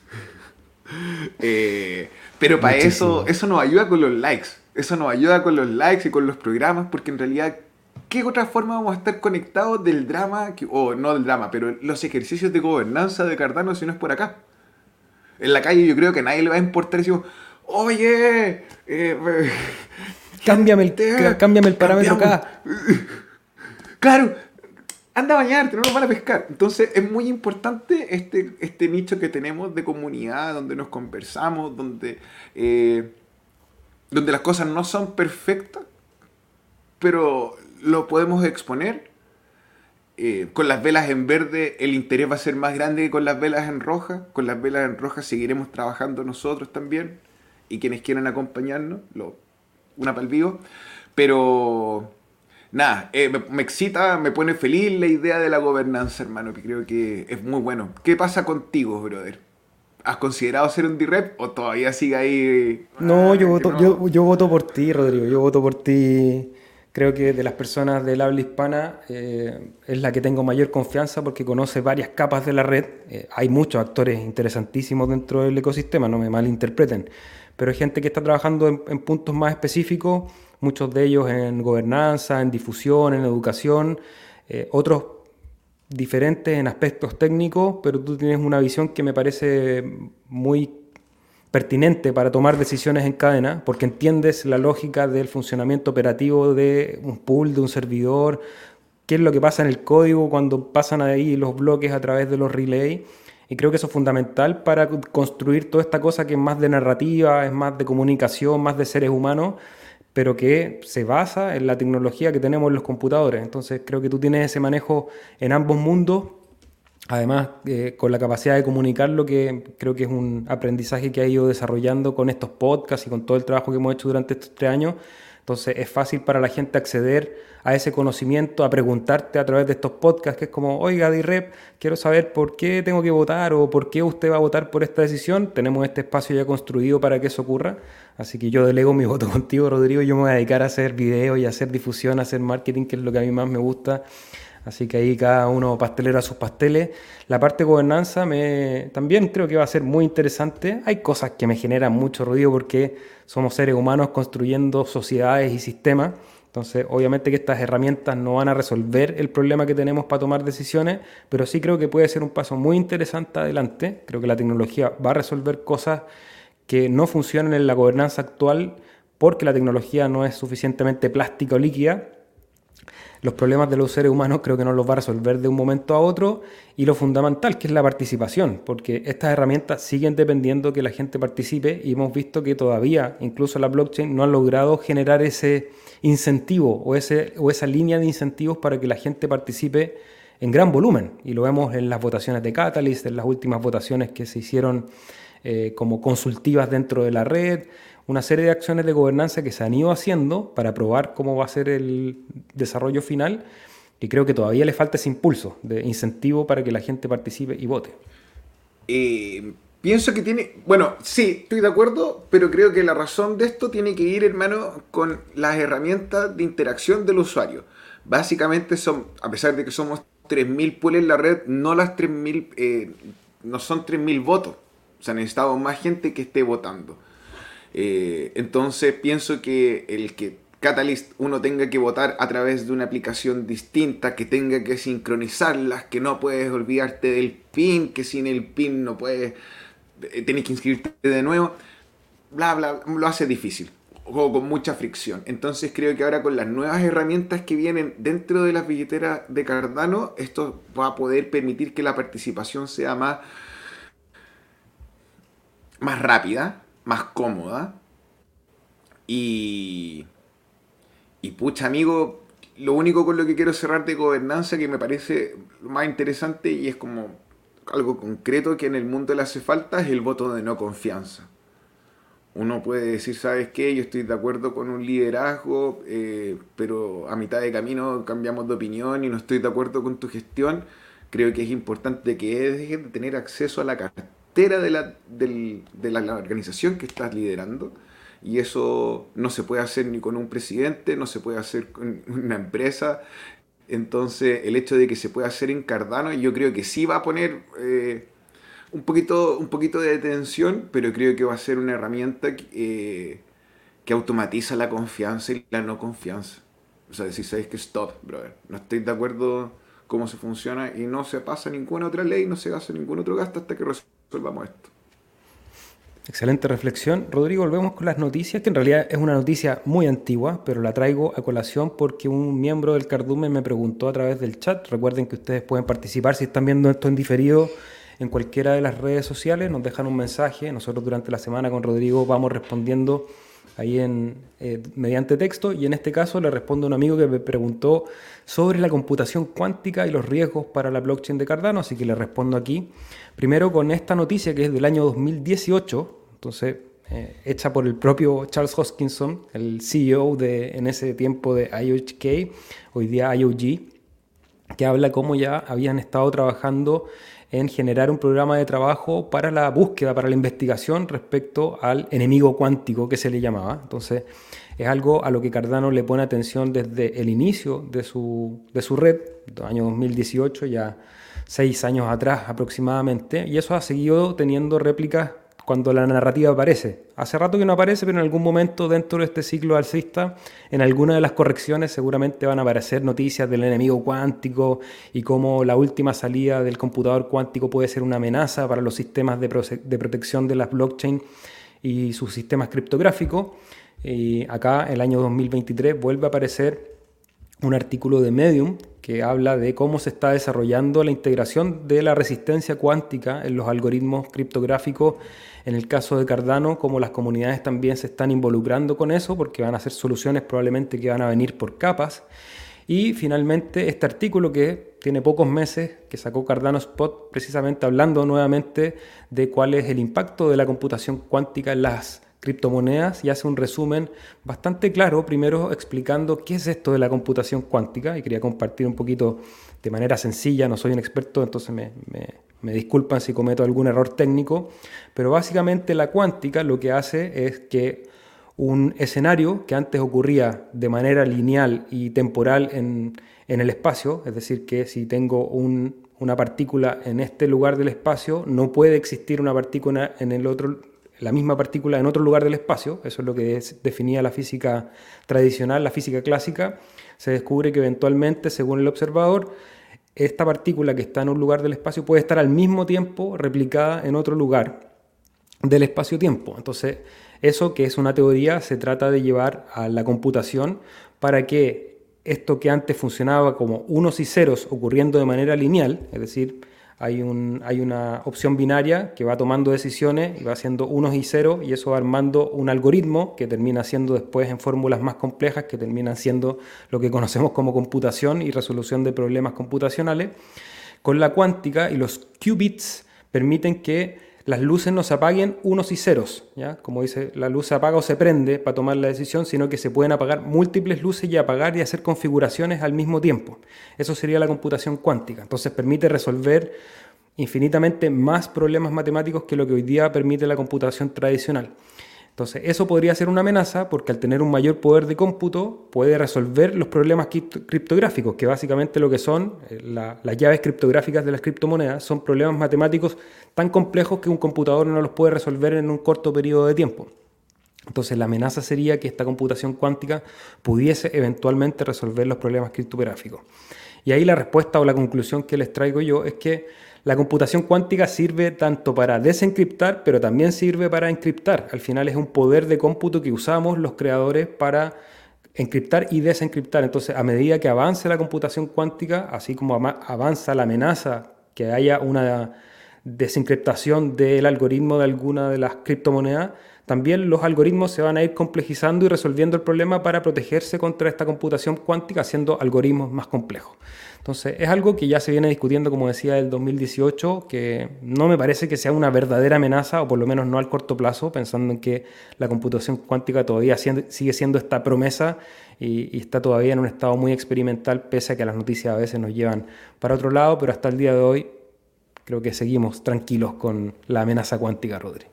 eh, Pero para eso, eso nos ayuda con los likes. Eso nos ayuda con los likes y con los programas, porque en realidad, ¿qué otra forma vamos a estar conectados del drama, que, o no del drama, pero los ejercicios de gobernanza de Cardano si no es por acá? En la calle yo creo que a nadie le va a importar y decimos, oye, eh, cámbiame, el, cámbiame el parámetro acá. Claro, anda a bañarte, no nos van a pescar. Entonces es muy importante este, este nicho que tenemos de comunidad, donde nos conversamos, donde, eh, donde las cosas no son perfectas, pero lo podemos exponer. Eh, con las velas en verde el interés va a ser más grande que con las velas en roja. Con las velas en roja seguiremos trabajando nosotros también, y quienes quieran acompañarnos, lo, una para el vivo. Pero nada, eh, me, me excita, me pone feliz la idea de la gobernanza, hermano, que creo que es muy bueno. ¿Qué pasa contigo, brother? ¿Has considerado ser un D-Rep o todavía sigue ahí? No, yo Ah, voto, no. yo, yo voto por ti, Rodrigo. Yo voto por ti. Creo que de las personas del habla hispana eh, es la que tengo mayor confianza porque conoce varias capas de la red. Eh, hay muchos actores interesantísimos dentro del ecosistema, no me malinterpreten. Pero hay gente que está trabajando en, en puntos más específicos, muchos de ellos en gobernanza, en difusión, en educación, eh, otros diferentes en aspectos técnicos, pero tú tienes una visión que me parece muy pertinente para tomar decisiones en cadena, porque entiendes la lógica del funcionamiento operativo de un pool, de un servidor, qué es lo que pasa en el código cuando pasan ahí los bloques a través de los relays, y creo que eso es fundamental para construir toda esta cosa que es más de narrativa, es más de comunicación, más de seres humanos, pero que se basa en la tecnología que tenemos en los computadores. Entonces creo que tú tienes ese manejo en ambos mundos. Además, eh, con la capacidad de comunicarlo, que creo que es un aprendizaje que ha ido desarrollando con estos podcasts y con todo el trabajo que hemos hecho durante estos tres años. Entonces es fácil para la gente acceder a ese conocimiento, a preguntarte a través de estos podcasts, que es como, oiga, D-Rep, quiero saber por qué tengo que votar o por qué usted va a votar por esta decisión. Tenemos este espacio ya construido para que eso ocurra. Así que yo delego mi voto contigo, Rodrigo. Yo me voy a dedicar a hacer videos y a hacer difusión, a hacer marketing, que es lo que a mí más me gusta. Así que ahí cada uno pastelero a sus pasteles. La parte de gobernanza me, también creo que va a ser muy interesante. Hay cosas que me generan mucho ruido porque somos seres humanos construyendo sociedades y sistemas. Entonces, obviamente que estas herramientas no van a resolver el problema que tenemos para tomar decisiones, pero sí creo que puede ser un paso muy interesante adelante. Creo que la tecnología va a resolver cosas que no funcionan en la gobernanza actual porque la tecnología no es suficientemente plástica o líquida. Los problemas de los seres humanos creo que no los va a resolver de un momento a otro, y lo fundamental que es la participación, porque estas herramientas siguen dependiendo que la gente participe, y hemos visto que todavía incluso la blockchain no ha logrado generar ese incentivo o, ese, o esa línea de incentivos para que la gente participe en gran volumen, y lo vemos en las votaciones de Catalyst, en las últimas votaciones que se hicieron eh, como consultivas dentro de la red, una serie de acciones de gobernanza que se han ido haciendo para probar cómo va a ser el desarrollo final, y creo que todavía le falta ese impulso de incentivo para que la gente participe y vote. Eh, pienso que tiene... Bueno, sí, estoy de acuerdo, pero creo que la razón de esto tiene que ir, hermano, con las herramientas de interacción del usuario. Básicamente son, a pesar de que somos tres mil pools en la red, no las tres mil, eh, no son tres mil votos. O sea, necesitamos más gente que esté votando. Eh, entonces pienso que el que Catalyst uno tenga que votar a través de una aplicación distinta, que tenga que sincronizarlas, que no puedes olvidarte del PIN, que sin el PIN no puedes, eh, tenés que inscribirte de nuevo, bla bla, lo hace difícil o con mucha fricción. Entonces creo que ahora con las nuevas herramientas que vienen dentro de las billeteras de Cardano, esto va a poder permitir que la participación sea más, más rápida, más cómoda, y y pucha, amigo, lo único con lo que quiero cerrar de gobernanza que me parece lo más interesante y es como algo concreto que en el mundo le hace falta es el voto de no confianza. Uno puede decir, ¿sabes qué? Yo estoy de acuerdo con un liderazgo, eh, pero a mitad de camino cambiamos de opinión y no estoy de acuerdo con tu gestión. Creo que es importante que dejes de tener acceso a la cartera de la, del, de la, la organización que estás liderando. Y eso no se puede hacer ni con un presidente, no se puede hacer con una empresa. Entonces, el hecho de que se pueda hacer en Cardano, yo creo que sí va a poner eh, un, poquito, un poquito de tensión, pero creo que va a ser una herramienta que, eh, que automatiza la confianza y la no confianza. O sea, si sabes que stop, brother, no estoy de acuerdo cómo se funciona y no se pasa ninguna otra ley, no se hace ningún otro gasto hasta que resolvamos esto. Excelente reflexión. Rodrigo, volvemos con las noticias, que en realidad es una noticia muy antigua, pero la traigo a colación porque un miembro del Cardumen me preguntó a través del chat. Recuerden que ustedes pueden participar si están viendo esto en diferido en cualquiera de las redes sociales, nos dejan un mensaje. Nosotros durante la semana con Rodrigo vamos respondiendo ahí en, eh, mediante texto, y en este caso le respondo a un amigo que me preguntó sobre la computación cuántica y los riesgos para la blockchain de Cardano, así que le respondo aquí. Primero con esta noticia que es del año dos mil dieciocho, entonces eh, hecha por el propio Charles Hoskinson, el C E O de, en ese tiempo de I O H K, hoy día I O G, que habla cómo ya habían estado trabajando en generar un programa de trabajo para la búsqueda, para la investigación respecto al enemigo cuántico que se le llamaba. Entonces es algo a lo que Cardano le pone atención desde el inicio de su, de su red, año dos mil dieciocho, ya seis años atrás aproximadamente, y eso ha seguido teniendo réplicas cuando la narrativa aparece. Hace rato que no aparece, pero en algún momento dentro de este ciclo alcista, en alguna de las correcciones seguramente van a aparecer noticias del enemigo cuántico y cómo la última salida del computador cuántico puede ser una amenaza para los sistemas de, proce- de protección de las blockchain y sus sistemas criptográficos. Y acá, el año dos mil veintitrés, vuelve a aparecer un artículo de Medium que habla de cómo se está desarrollando la integración de la resistencia cuántica en los algoritmos criptográficos. En el caso de Cardano, como las comunidades también se están involucrando con eso, porque van a ser soluciones probablemente que van a venir por capas. Y finalmente este artículo que tiene pocos meses, que sacó Cardano Spot, precisamente hablando nuevamente de cuál es el impacto de la computación cuántica en las criptomonedas, y hace un resumen bastante claro, primero explicando qué es esto de la computación cuántica, y quería compartir un poquito de manera sencilla. No soy un experto, entonces me, me, me disculpan si cometo algún error técnico, pero básicamente la cuántica lo que hace es que un escenario que antes ocurría de manera lineal y temporal en, en el espacio, es decir, que si tengo un, una partícula en este lugar del espacio, no puede existir una partícula en el otro, la misma partícula en otro lugar del espacio. Eso es lo que es, definía la física tradicional, la física clásica. Se descubre que eventualmente, según el observador, esta partícula que está en un lugar del espacio puede estar al mismo tiempo replicada en otro lugar del espacio-tiempo. Entonces, eso, que es una teoría, se trata de llevar a la computación para que esto que antes funcionaba como unos y ceros ocurriendo de manera lineal, es decir, hay, un, hay una opción binaria que va tomando decisiones y va haciendo unos y ceros, y eso va armando un algoritmo que termina siendo después en fórmulas más complejas que terminan siendo lo que conocemos como computación y resolución de problemas computacionales. Con la cuántica y los qubits permiten que las luces no se apaguen unos y ceros, ¿ya? Como dice, la luz se apaga o se prende para tomar la decisión, sino que se pueden apagar múltiples luces y apagar y hacer configuraciones al mismo tiempo. Eso sería la computación cuántica. Entonces permite resolver infinitamente más problemas matemáticos que lo que hoy día permite la computación tradicional. Entonces eso podría ser una amenaza, porque al tener un mayor poder de cómputo puede resolver los problemas criptográficos, que básicamente lo que son la, las llaves criptográficas de las criptomonedas. Son problemas matemáticos tan complejos que un computador no los puede resolver en un corto periodo de tiempo. Entonces la amenaza sería que esta computación cuántica pudiese eventualmente resolver los problemas criptográficos. Y ahí la respuesta o la conclusión que les traigo yo es que la computación cuántica sirve tanto para desencriptar, pero también sirve para encriptar. Al final es un poder de cómputo que usamos los creadores para encriptar y desencriptar. Entonces, a medida que avance la computación cuántica, así como avanza la amenaza que haya una desencriptación del algoritmo de alguna de las criptomonedas, también los algoritmos se van a ir complejizando y resolviendo el problema para protegerse contra esta computación cuántica, haciendo algoritmos más complejos. Entonces, es algo que ya se viene discutiendo, como decía, del dos mil dieciocho, que no me parece que sea una verdadera amenaza, o por lo menos no al corto plazo, pensando en que la computación cuántica todavía sigue siendo esta promesa y, y está todavía en un estado muy experimental, pese a que las noticias a veces nos llevan para otro lado, pero hasta el día de hoy creo que seguimos tranquilos con la amenaza cuántica, Rodri.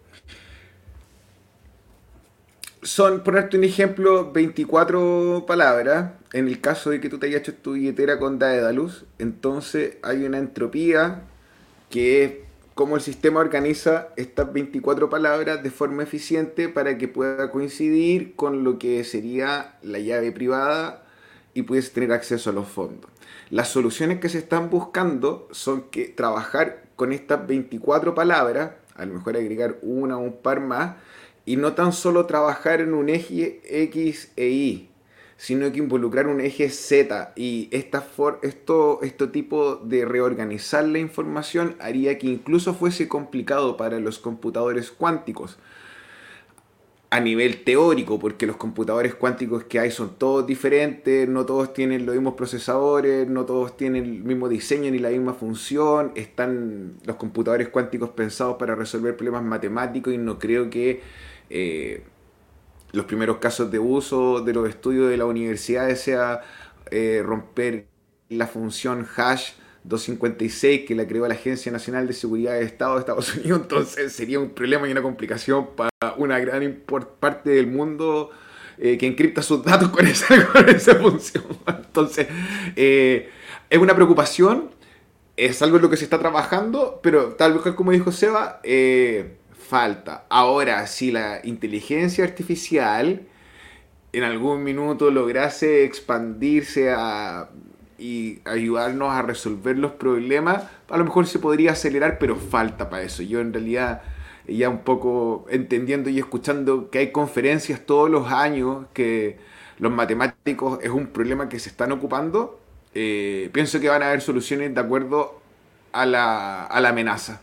Son, ponerte un ejemplo, veinticuatro palabras. En el caso de que tú te hayas hecho tu billetera con Daedalus, entonces hay una entropía que es cómo el sistema organiza estas veinticuatro palabras de forma eficiente para que pueda coincidir con lo que sería la llave privada y puedes tener acceso a los fondos. Las soluciones que se están buscando son que trabajar con estas veinticuatro palabras a lo mejor agregar una o un par más, y no tan solo trabajar en un eje X e Y, sino que involucrar un eje Z, y esta for esto, este tipo de reorganizar la información haría que incluso fuese complicado para los computadores cuánticos a nivel teórico, porque los computadores cuánticos que hay son todos diferentes, no todos tienen los mismos procesadores, no todos tienen el mismo diseño ni la misma función. Están los computadores cuánticos pensados para resolver problemas matemáticos, y no creo que eh, los primeros casos de uso de los estudios de la universidad sea eh, romper la función hash doscientos cincuenta y seis que la creó la Agencia Nacional de Seguridad de Estado de Estados Unidos. Entonces sería un problema y una complicación para una gran parte del mundo eh, que encripta sus datos con esa, con esa función. Entonces eh, es una preocupación, es algo en lo que se está trabajando, pero tal vez como dijo Seba, eh, falta. Ahora, si la inteligencia artificial en algún minuto lograse expandirse a y ayudarnos a resolver los problemas, a lo mejor se podría acelerar, pero falta para eso. Yo en realidad, ya un poco entendiendo y escuchando que hay conferencias todos los años, que los matemáticos es un problema que se están ocupando, eh, pienso que van a haber soluciones de acuerdo a la, a la amenaza.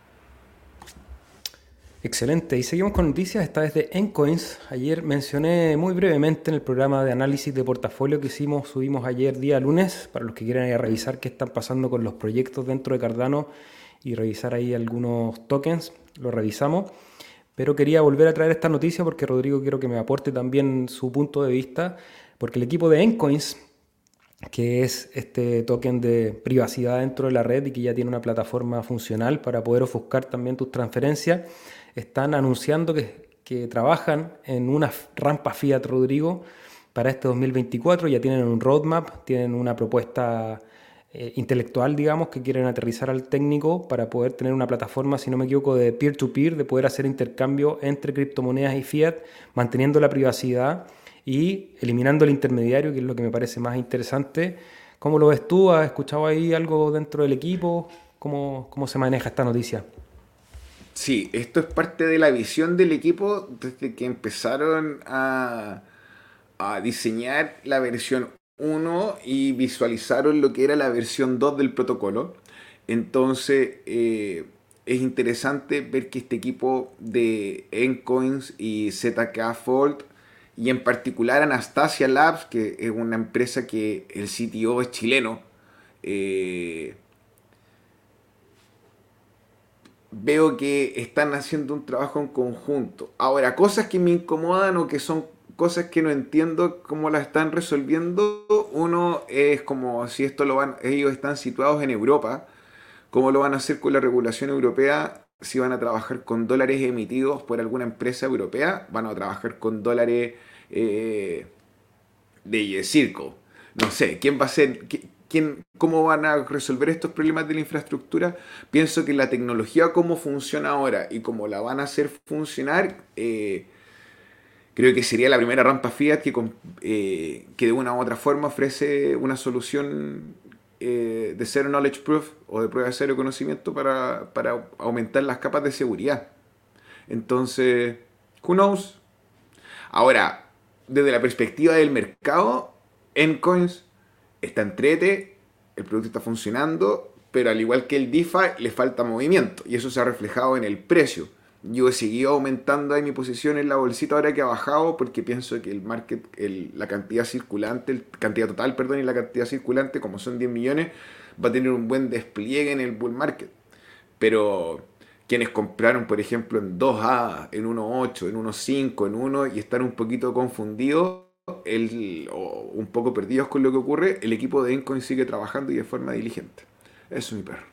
Excelente, y seguimos con noticias, esta vez de Encoins. Ayer mencioné muy brevemente en el programa de análisis de portafolio que hicimos, subimos ayer día lunes, para los que quieran ir a revisar qué están pasando con los proyectos dentro de Cardano y revisar ahí algunos tokens, lo revisamos. Pero quería volver a traer esta noticia porque Rodrigo quiero que me aporte también su punto de vista, porque el equipo de Encoins, que es este token de privacidad dentro de la red y que ya tiene una plataforma funcional para poder ofuscar también tus transferencias, están anunciando que, que trabajan en una rampa Fiat, Rodrigo, para este dos mil veinticuatro. Ya tienen un roadmap, tienen una propuesta eh, intelectual, digamos, que quieren aterrizar al técnico para poder tener una plataforma, si no me equivoco, de peer-to-peer, de poder hacer intercambio entre criptomonedas y Fiat, manteniendo la privacidad y eliminando el intermediario, que es lo que me parece más interesante. ¿Cómo lo ves tú? ¿Has escuchado ahí algo dentro del equipo? ¿Cómo, cómo se maneja esta noticia? Sí, esto es parte de la visión del equipo desde que empezaron a, a diseñar la versión uno y visualizaron lo que era la versión dos del protocolo. Entonces eh, es interesante ver que este equipo de Encoins y Z K Fold, y en particular Anastasia Labs, que es una empresa que el C T O es chileno, eh, veo que están haciendo un trabajo en conjunto. Ahora, cosas que me incomodan o que son cosas que no entiendo cómo las están resolviendo. Uno es como si esto lo van, ellos están situados en Europa, ¿cómo lo van a hacer con la regulación europea? Si van a trabajar con dólares emitidos por alguna empresa europea, van a trabajar con dólares eh, de Circle. No sé, ¿quién va a ser? ¿Quién, ¿Cómo van a resolver estos problemas de la infraestructura? Pienso que la tecnología como funciona ahora y cómo la van a hacer funcionar, eh, creo que sería la primera rampa Fiat que, eh, que de una u otra forma ofrece una solución eh, de Zero Knowledge Proof o de prueba de cero conocimiento para, para aumentar las capas de seguridad. Entonces, who knows? Ahora, desde la perspectiva del mercado, Encoins está entrete, el producto está funcionando, pero al igual que el DeFi, le falta movimiento y eso se ha reflejado en el precio. Yo he seguido aumentando ahí mi posición en la bolsita ahora que ha bajado porque pienso que el market, el, la cantidad circulante, el, cantidad total, perdón, y la cantidad circulante, como son diez millones, va a tener un buen despliegue en el bull market. Pero quienes compraron, por ejemplo, en dos A, en uno punto ocho, en uno punto cinco, en uno y están un poquito confundidos, el, o un poco perdidos con lo que ocurre, el equipo de Encoin sigue trabajando y de forma diligente. Eso, mi perro.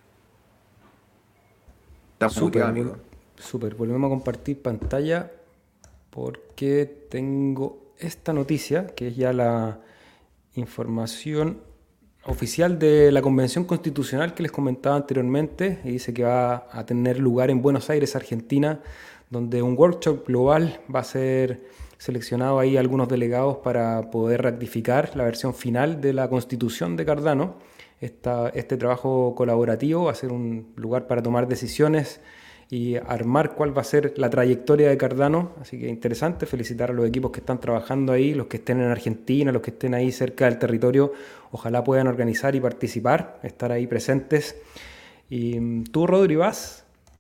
Está muteado, amigo. Súper, volvemos a compartir pantalla porque tengo esta noticia que es ya la información oficial de la Convención Constitucional que les comentaba anteriormente, y dice que va a tener lugar en Buenos Aires, Argentina, donde un workshop global va a ser seleccionado ahí algunos delegados para poder ratificar la versión final de la Constitución de Cardano. Esta, este trabajo colaborativo va a ser un lugar para tomar decisiones y armar cuál va a ser la trayectoria de Cardano. Así que interesante, felicitar a los equipos que están trabajando ahí, los que estén en Argentina, los que estén ahí cerca del territorio, ojalá puedan organizar y participar, estar ahí presentes. ¿Y tú, Rodri, vas?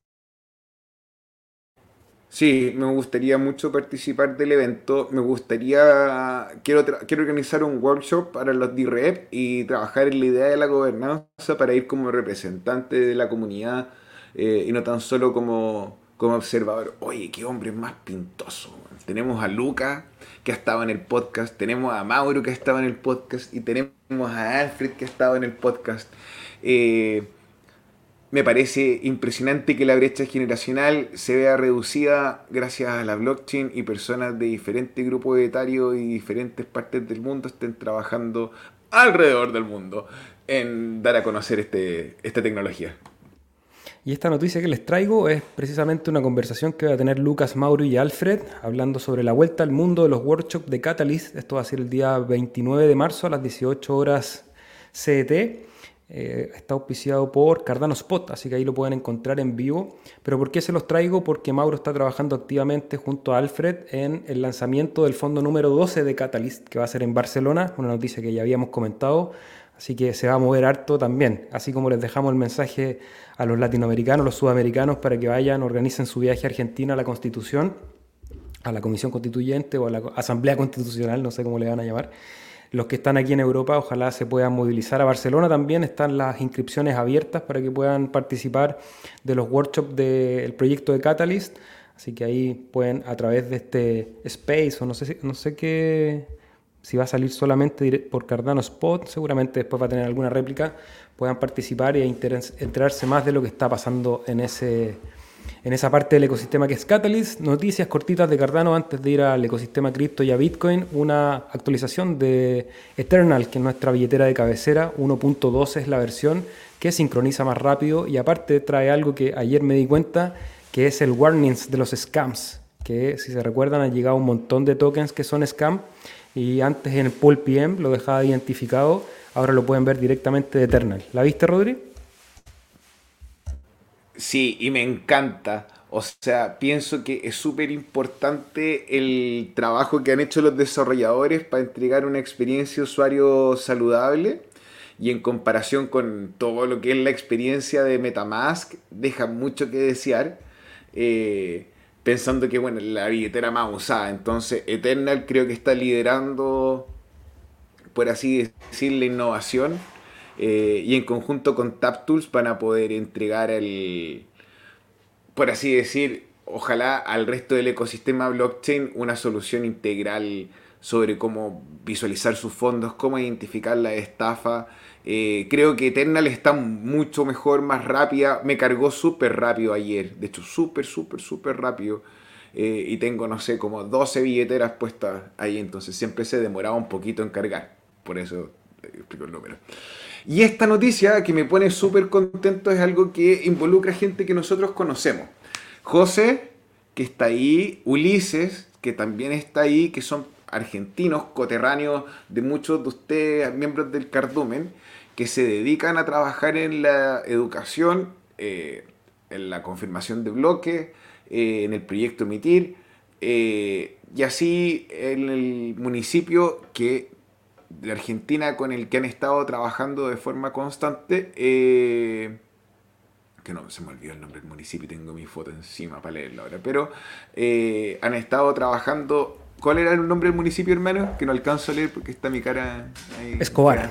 Sí, me gustaría mucho participar del evento. Me gustaría, quiero, tra- quiero organizar un workshop para los D-Rep y trabajar en la idea de la gobernanza para ir como representante de la comunidad eh, y no tan solo como, como observador. Oye, qué hombre más pintoso, weón. Tenemos a Luca, que ha estado en el podcast, tenemos a Mauro, que ha estado en el podcast, y tenemos a Alfred, que ha estado en el podcast. Eh, Me parece impresionante que la brecha generacional se vea reducida gracias a la blockchain y personas de diferentes grupos etarios y diferentes partes del mundo estén trabajando alrededor del mundo en dar a conocer este, esta tecnología. Y esta noticia que les traigo es precisamente una conversación que va a tener Lucas, Mauro y Alfred hablando sobre la vuelta al mundo de los workshops de Catalyst. Esto va a ser el día veintinueve de marzo a las dieciocho horas C E T. Eh, está auspiciado por Cardano Spot, así que ahí lo pueden encontrar en vivo. Pero ¿por qué se los traigo? Porque Mauro está trabajando activamente junto a Alfred en el lanzamiento del fondo número doce de Catalyst, que va a ser en Barcelona, una noticia que ya habíamos comentado, así que se va a mover harto también, así como les dejamos el mensaje a los latinoamericanos, los sudamericanos, para que vayan, organicen su viaje a Argentina, a la Constitución, a la Comisión Constituyente o a la Asamblea Constitucional, no sé cómo le van a llamar. Los que están aquí en Europa, ojalá se puedan movilizar a Barcelona. También están las inscripciones abiertas para que puedan participar de los workshops del proyecto de Catalyst. Así que ahí pueden, a través de este Space, o no sé, si- no sé qué, si va a salir solamente dire- por Cardano Spot, seguramente después va a tener alguna réplica, puedan participar e interes- enterarse más de lo que está pasando en ese en esa parte del ecosistema que es Catalyst. Noticias cortitas de Cardano antes de ir al ecosistema cripto y a Bitcoin. Una actualización de Eternal, que es nuestra billetera de cabecera. uno punto doce es la versión que sincroniza más rápido y aparte trae algo que ayer me di cuenta, que es el warnings de los scams, que si se recuerdan han llegado un montón de tokens que son scam y antes en el pool P M lo dejaba identificado, ahora lo pueden ver directamente de Eternal. ¿La viste, Rodri? Sí, y me encanta. O sea, pienso que es súper importante el trabajo que han hecho los desarrolladores para entregar una experiencia de usuario saludable y en comparación con todo lo que es la experiencia de MetaMask, deja mucho que desear. eh, Pensando que, bueno, la billetera más usada. Entonces, Eternal creo que está liderando, por así decir, la innovación. Eh, y en conjunto con TapTools van a poder entregar el, por así decir, ojalá al resto del ecosistema blockchain una solución integral sobre cómo visualizar sus fondos, cómo identificar la estafa. Eh, creo que Eternal está mucho mejor, más rápida. Me cargó súper rápido ayer, de hecho súper, súper, súper rápido. Eh, y tengo, no sé, como doce billeteras puestas ahí, entonces siempre se demoraba un poquito en cargar. Por eso eh, explico el número. Y esta noticia que me pone súper contento es algo que involucra gente que nosotros conocemos. José, que está ahí, Ulises, que también está ahí, que son argentinos, coterráneos de muchos de ustedes, miembros del Cardumen, que se dedican a trabajar en la educación, eh, en la confirmación de bloques, eh, en el proyecto Emitir, eh, y así en el municipio que de Argentina con el que han estado trabajando de forma constante, eh, que no, se me olvidó el nombre del municipio, tengo mi foto encima para leerlo ahora, pero eh, han estado trabajando. ¿Cuál era el nombre del municipio, hermano? Que no alcanzo a leer porque está mi cara ahí. Escobar.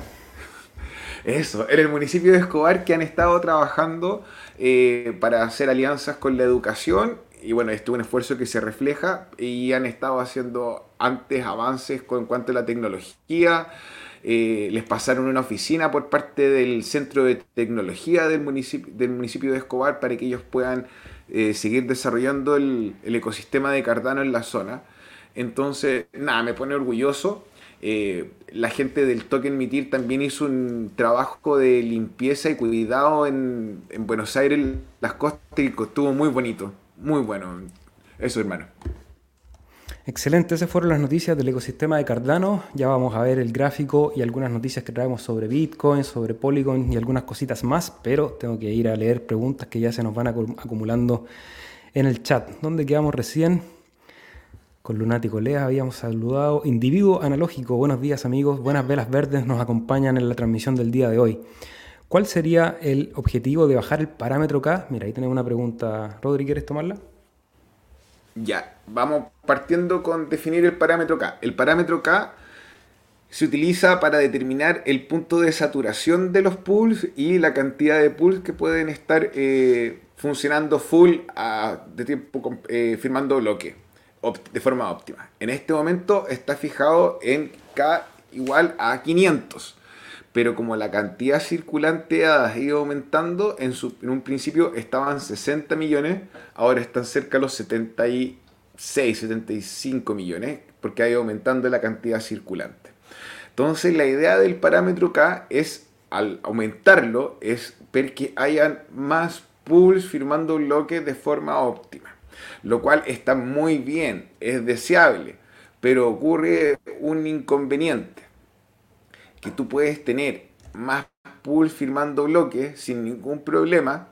Eso, era el municipio de Escobar, que han estado trabajando eh, para hacer alianzas con la educación. Y bueno, esto es un esfuerzo que se refleja y han estado haciendo antes avances con en cuanto a la tecnología. Eh, les pasaron una oficina por parte del Centro de Tecnología del municipio, del municipio de Escobar para que ellos puedan eh, seguir desarrollando el, el ecosistema de Cardano en la zona. Entonces, nada, me pone orgulloso. Eh, la gente del Token Mitir también hizo un trabajo de limpieza y cuidado en, en Buenos Aires, las costas, y estuvo muy bonito, muy bueno. Eso, hermano. Excelente, esas fueron las noticias del ecosistema de Cardano. Ya vamos a ver el gráfico y algunas noticias que traemos sobre Bitcoin, sobre Polygon y algunas cositas más, pero tengo que ir a leer preguntas que ya se nos van acumulando en el chat. ¿Dónde quedamos recién? Con Lunático Lea habíamos saludado. Individuo analógico, buenos días amigos, buenas velas verdes nos acompañan en la transmisión del día de hoy. ¿Cuál sería el objetivo de bajar el parámetro K? Mira, ahí tenemos una pregunta. Rodri, ¿quieres tomarla? Ya, vamos partiendo con definir el parámetro K. El parámetro K se utiliza para determinar el punto de saturación de los pools y la cantidad de pools que pueden estar eh, funcionando full a, de tiempo eh, firmando bloque de forma óptima. En este momento está fijado en K igual a quinientos, pero como la cantidad circulante ha ido aumentando, en, su, en un principio estaban sesenta millones, ahora están cerca de los setenta y seis, setenta y cinco millones, porque ha ido aumentando la cantidad circulante. Entonces la idea del parámetro K es, al aumentarlo, es ver que hayan más pools firmando bloques de forma óptima, lo cual está muy bien, es deseable, pero ocurre un inconveniente, que tú puedes tener más pools firmando bloques sin ningún problema,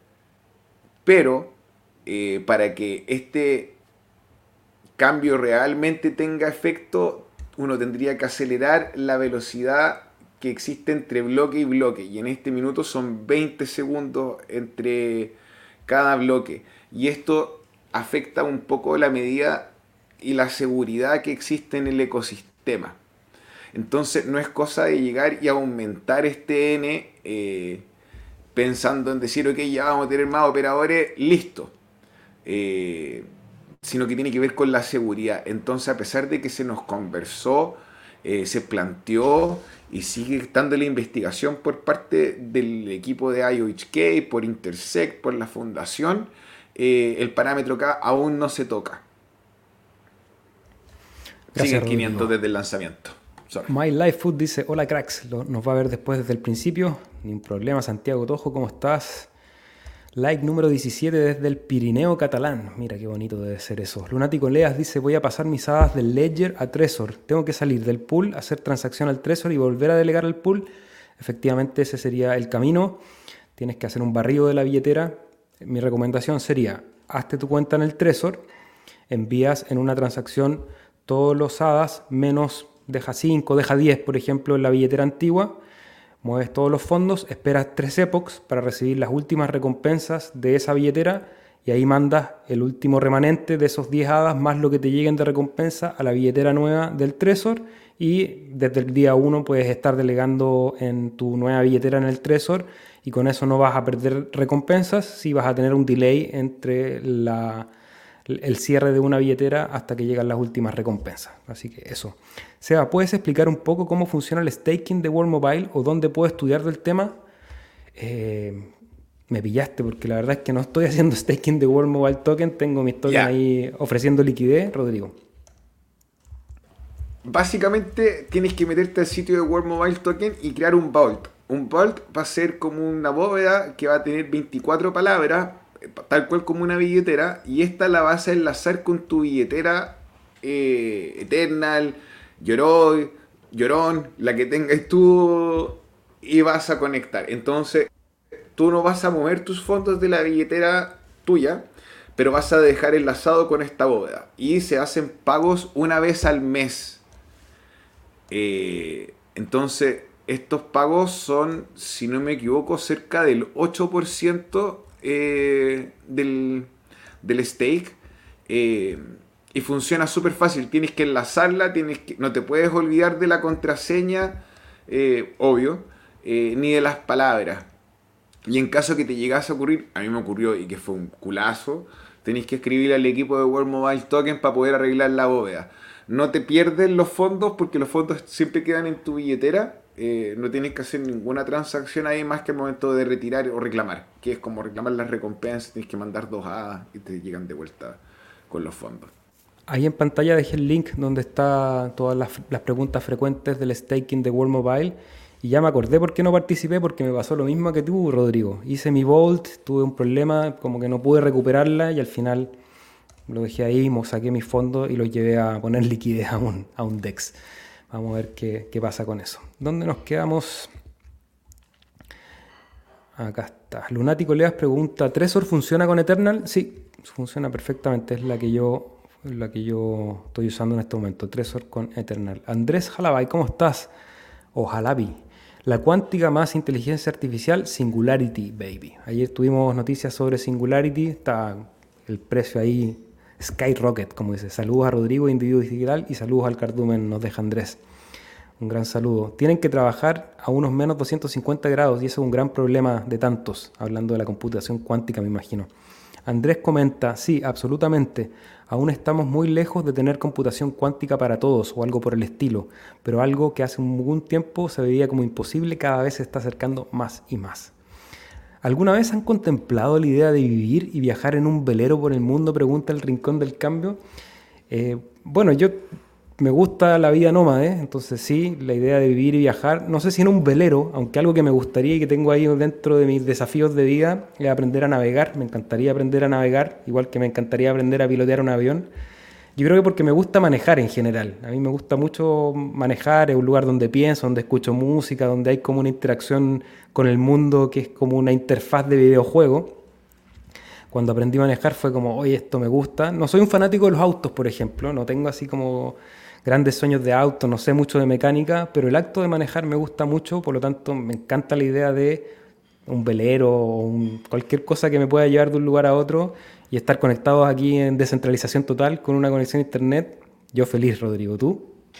pero eh, para que este cambio realmente tenga efecto, uno tendría que acelerar la velocidad que existe entre bloque y bloque, y en este minuto son veinte segundos entre cada bloque, y esto afecta un poco la medida y la seguridad que existe en el ecosistema. Entonces no es cosa de llegar y aumentar este N eh, pensando en decir, ok, ya vamos a tener más operadores, listo. Eh, sino que tiene que ver con la seguridad. Entonces, a pesar de que se nos conversó, eh, se planteó y sigue estando la investigación por parte del equipo de I O H K, por Intersect, por la fundación, eh, el parámetro K aún no se toca. Sigue quinientos desde el lanzamiento. Sorry. My Life Food dice, hola cracks, Lo, nos va a ver después desde el principio, ni un problema. Santiago Tojo, ¿cómo estás? Like número diecisiete desde el Pirineo catalán, mira qué bonito debe ser eso. Lunático Leas dice, voy a pasar mis hadas del Ledger a Trezor, tengo que salir del pool, hacer transacción al Trezor y volver a delegar al pool. Efectivamente ese sería el camino, tienes que hacer un barrido de la billetera. Mi recomendación sería, hazte tu cuenta en el Trezor, envías en una transacción todos los hadas menos deja cinco, deja diez, por ejemplo, en la billetera antigua, mueves todos los fondos, esperas tres epochs para recibir las últimas recompensas de esa billetera y ahí mandas el último remanente de esos diez hadas más lo que te lleguen de recompensa a la billetera nueva del Trezor, y desde el día uno puedes estar delegando en tu nueva billetera en el Trezor y con eso no vas a perder recompensas, sí vas a tener un delay entre la... el cierre de una billetera hasta que llegan las últimas recompensas. Así que eso. Seba, ¿puedes explicar un poco cómo funciona el staking de World Mobile o dónde puedo estudiar del tema? Eh, me pillaste porque la verdad es que no estoy haciendo staking de World Mobile Token. Tengo mis tokens yeah. ahí ofreciendo liquidez. Rodrigo. Básicamente tienes que meterte al sitio de World Mobile Token y crear un vault. Un vault va a ser como una bóveda que va a tener veinticuatro palabras, tal cual como una billetera, y esta la vas a enlazar con tu billetera eh, Eternal, Yoroi, Llorón, la que tengas tú, y vas a conectar. Entonces tú no vas a mover tus fondos de la billetera tuya, pero vas a dejar enlazado con esta bóveda, y se hacen pagos una vez al mes. Eh, entonces estos pagos son, si no me equivoco, cerca del ocho por ciento Eh, del, del stake, eh, y funciona súper fácil. Tienes que enlazarla, tienes que, no te puedes olvidar de la contraseña, eh, obvio, eh, ni de las palabras. Y en caso que te llegase a ocurrir, a mí me ocurrió y que fue un culazo, tenéis que escribir al equipo de World Mobile Token para poder arreglar la bóveda. No te pierdes los fondos porque los fondos siempre quedan en tu billetera. Eh, no tienes que hacer ninguna transacción ahí más que el momento de retirar o reclamar, que es como reclamar las recompensas, tienes que mandar dos hadas y te llegan de vuelta con los fondos. Ahí en pantalla dejé el link donde está todas las, las preguntas frecuentes del staking de World Mobile, y ya me acordé por qué no participé, porque me pasó lo mismo que tú, Rodrigo. Hice mi vault, tuve un problema, como que no pude recuperarla y al final lo dejé ahí, mo- saqué mis fondos y los llevé a poner liquidez a un, a un DEX. Vamos a ver qué, qué pasa con eso. ¿Dónde nos quedamos? Acá está. Lunático Leas pregunta, ¿Trezor funciona con Eternal? Sí, funciona perfectamente. Es la que yo, la que yo estoy usando en este momento. Trezor con Eternal. Andrés Jalabay, ¿cómo estás? O Jalabi. La cuántica más inteligencia artificial, Singularity, baby. Ayer tuvimos noticias sobre Singularity. Está el precio ahí, skyrocket, como dice. Saludos a Rodrigo, Individuo Digital, y saludos al Cardumen, nos deja Andrés. Un gran saludo. Tienen que trabajar a unos menos doscientos cincuenta grados y eso es un gran problema de tantos, hablando de la computación cuántica, me imagino. Andrés comenta, sí, absolutamente. Aún estamos muy lejos de tener computación cuántica para todos o algo por el estilo, pero algo que hace algún tiempo se veía como imposible cada vez se está acercando más y más. ¿Alguna vez han contemplado la idea de vivir y viajar en un velero por el mundo? Pregunta el Rincón del Cambio. Eh, bueno, yo... Me gusta la vida nómade, entonces sí, la idea de vivir y viajar, no sé si en un velero, aunque algo que me gustaría y que tengo ahí dentro de mis desafíos de vida es aprender a navegar. Me encantaría aprender a navegar, igual que me encantaría aprender a pilotear un avión. Yo creo que porque me gusta manejar en general. A mí me gusta mucho manejar, es un lugar donde pienso, donde escucho música, donde hay como una interacción con el mundo que es como una interfaz de videojuego. Cuando aprendí a manejar fue como, oye, esto me gusta. No soy un fanático de los autos, por ejemplo, no tengo así como grandes sueños de auto, no sé mucho de mecánica, pero el acto de manejar me gusta mucho, por lo tanto me encanta la idea de un velero o un, cualquier cosa que me pueda llevar de un lugar a otro y estar conectados aquí en descentralización total con una conexión a internet. Yo feliz, Rodrigo, ¿tú?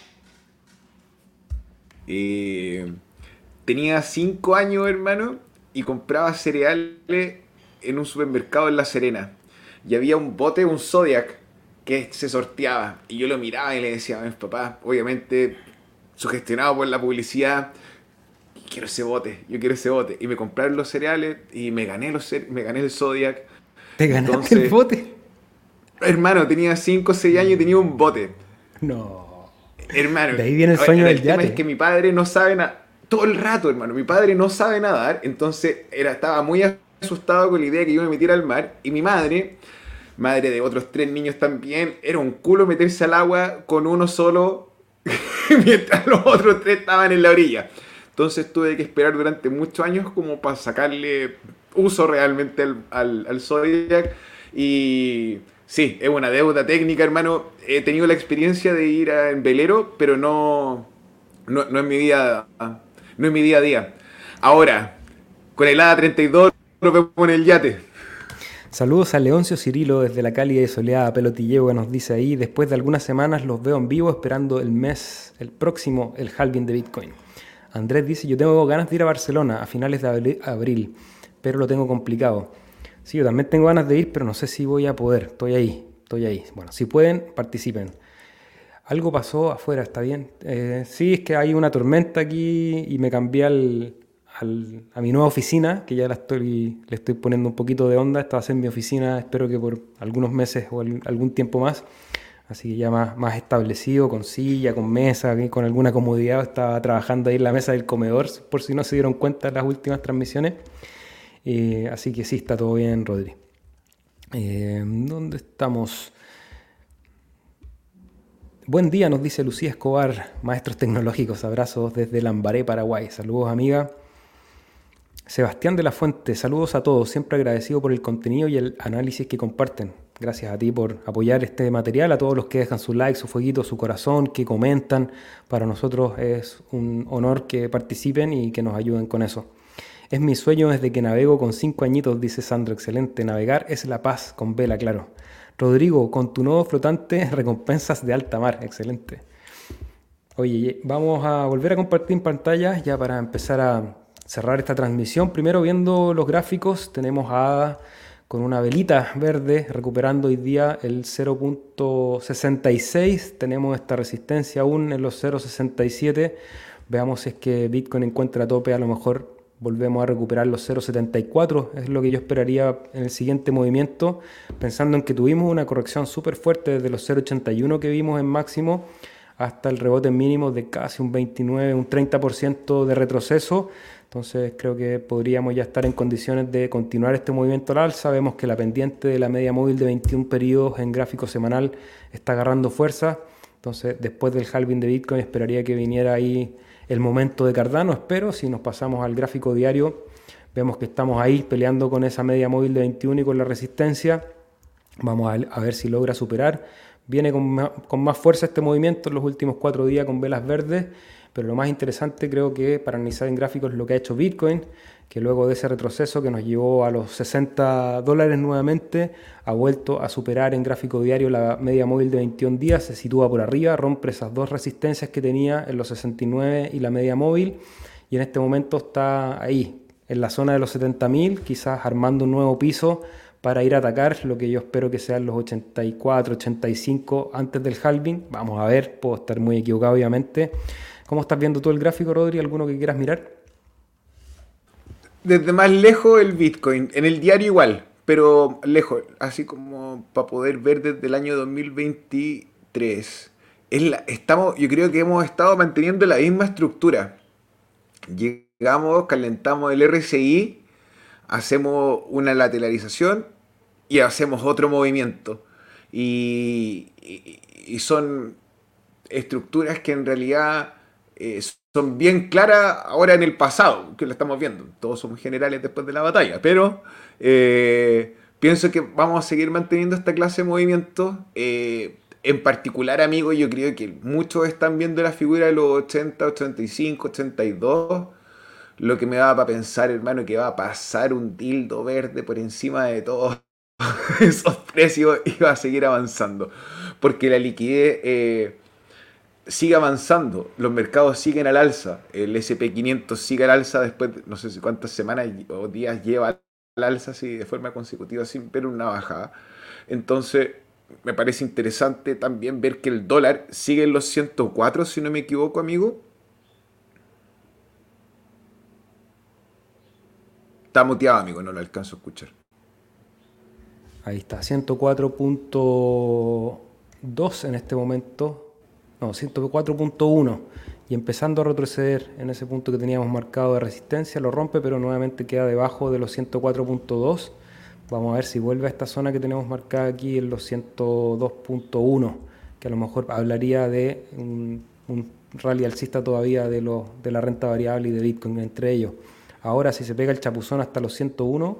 Eh, tenía cinco años, hermano, y compraba cereales en un supermercado en La Serena. Y había un bote, un Zodiac, que se sorteaba. Y yo lo miraba y le decía a mis papás, obviamente sugestionado por la publicidad, quiero ese bote, yo quiero ese bote. Y me compraron los cereales y me gané, los cere- me gané el Zodiac. ¿Te ganaste Entonces, el bote? Hermano, tenía cinco o seis años y tenía un bote. No. Hermano. De ahí viene el sueño el del tema yate. es que mi padre no sabe nada. Todo el rato, hermano. Mi padre no sabe nadar. Entonces era, estaba muy asustado con la idea de que yo me metiera al mar. Y mi madre, madre de otros tres niños también, era un culo meterse al agua con uno solo mientras los otros tres estaban en la orilla. Entonces tuve que esperar durante muchos años como para sacarle uso realmente al, al, al Zodiac. Y sí, es una deuda técnica, hermano. He tenido la experiencia de ir a, en velero, pero no, no, no, en mi día, no en mi día a día. Ahora, con el A treinta y dos nos vemos en el yate. Saludos a Leoncio Cirilo desde la cálida y soleada Pelotilleo, que nos dice ahí, después de algunas semanas los veo en vivo esperando el mes, el próximo, el halving de Bitcoin. Andrés dice, yo tengo ganas de ir a Barcelona a finales de abril, pero lo tengo complicado. Sí, yo también tengo ganas de ir, pero no sé si voy a poder. Estoy ahí, estoy ahí. Bueno, si pueden, participen. Algo pasó afuera, ¿está bien? Eh, sí, es que hay una tormenta aquí y me cambié al, al, a mi nueva oficina, que ya la estoy, le estoy poniendo un poquito de onda. Esta va a ser mi oficina, espero que por algunos meses o al, algún tiempo más. Así que ya más, más establecido, con silla, con mesa, con alguna comodidad. Estaba trabajando ahí en la mesa del comedor, por si no se dieron cuenta en las últimas transmisiones. Eh, así que sí, está todo bien, Rodri. Eh, ¿Dónde estamos? Buen día, nos dice Lucía Escobar, maestros tecnológicos, abrazos desde Lambaré, Paraguay. Saludos, amiga. Sebastián de la Fuente, saludos a todos, siempre agradecido por el contenido y el análisis que comparten. Gracias a ti por apoyar este material, a todos los que dejan su like, su fueguito, su corazón, que comentan. Para nosotros es un honor que participen y que nos ayuden con eso. Es mi sueño desde que navego con cinco añitos, dice Sandro. Excelente. Navegar es la paz, con vela, claro. Rodrigo, con tu nuevo flotante, recompensas de alta mar. Excelente. Oye, vamos a volver a compartir pantalla ya para empezar a cerrar esta transmisión. Primero viendo los gráficos, tenemos a Ada con una velita verde recuperando hoy día el cero punto sesenta y seis. Tenemos esta resistencia aún en los cero punto sesenta y siete. Veamos si es que Bitcoin encuentra tope, a lo mejor volvemos a recuperar los cero punto setenta y cuatro, es lo que yo esperaría en el siguiente movimiento, pensando en que tuvimos una corrección súper fuerte desde los cero punto ochenta y uno que vimos en máximo hasta el rebote mínimo de casi un veintinueve, un treinta por ciento de retroceso. Entonces creo que podríamos ya estar en condiciones de continuar este movimiento al alza. Vemos que la pendiente de la media móvil de veintiún periodos en gráfico semanal está agarrando fuerza. Entonces después del halving de Bitcoin esperaría que viniera ahí el momento de Cardano. Espero, si nos pasamos al gráfico diario, vemos que estamos ahí peleando con esa media móvil de veintiún y con la resistencia. Vamos a, a ver si logra superar. Viene con más, con más fuerza este movimiento en los últimos cuatro días con velas verdes. Pero lo más interesante creo que para analizar en gráficos es lo que ha hecho Bitcoin, que luego de ese retroceso que nos llevó a los sesenta dólares nuevamente, ha vuelto a superar en gráfico diario la media móvil de veintiún días, se sitúa por arriba, rompe esas dos resistencias que tenía en los sesenta y nueve y la media móvil, y en este momento está ahí, en la zona de los setenta mil, quizás armando un nuevo piso para ir a atacar lo que yo espero que sean los ochenta y cuatro, ochenta y cinco antes del halving. Vamos a ver, puedo estar muy equivocado obviamente. ¿Cómo estás viendo tú el gráfico, Rodri? ¿Alguno que quieras mirar? Desde más lejos el Bitcoin, en el diario igual, pero lejos, así como para poder ver desde el año dos mil veintitrés. Es la, estamos, yo creo que hemos estado manteniendo la misma estructura. Llegamos, calentamos el R S I, hacemos una lateralización y hacemos otro movimiento. Y, y, y son estructuras que en realidad eh, son bien claras ahora en el pasado, que lo estamos viendo. Todos somos generales después de la batalla, pero eh, pienso que vamos a seguir manteniendo esta clase de movimientos. Eh, en particular, amigos, yo creo que muchos están viendo la figura de los ochenta, ochenta y cinco, ochenta y dos. Lo que me da para pensar, hermano, que va a pasar un dildo verde por encima de todos esos precios y va a seguir avanzando. Porque la liquidez eh, sigue avanzando, los mercados siguen al alza, el ese and pe quinientos sigue al alza después de no sé si cuántas semanas o días lleva al alza así de forma consecutiva sin ver una bajada. Entonces me parece interesante también ver que el dólar sigue en los ciento cuatro, si no me equivoco, amigo. Está muteado, amigo, no lo alcanzo a escuchar. Ahí está, ciento cuatro punto dos en este momento, no, ciento cuatro punto uno, y empezando a retroceder en ese punto que teníamos marcado de resistencia, lo rompe, pero nuevamente queda debajo de los ciento cuatro punto dos. Vamos a ver si vuelve a esta zona que tenemos marcada aquí en los ciento dos punto uno, que a lo mejor hablaría de un, un rally alcista todavía de, lo, de la renta variable y de Bitcoin entre ellos. Ahora si se pega el chapuzón hasta los ciento uno,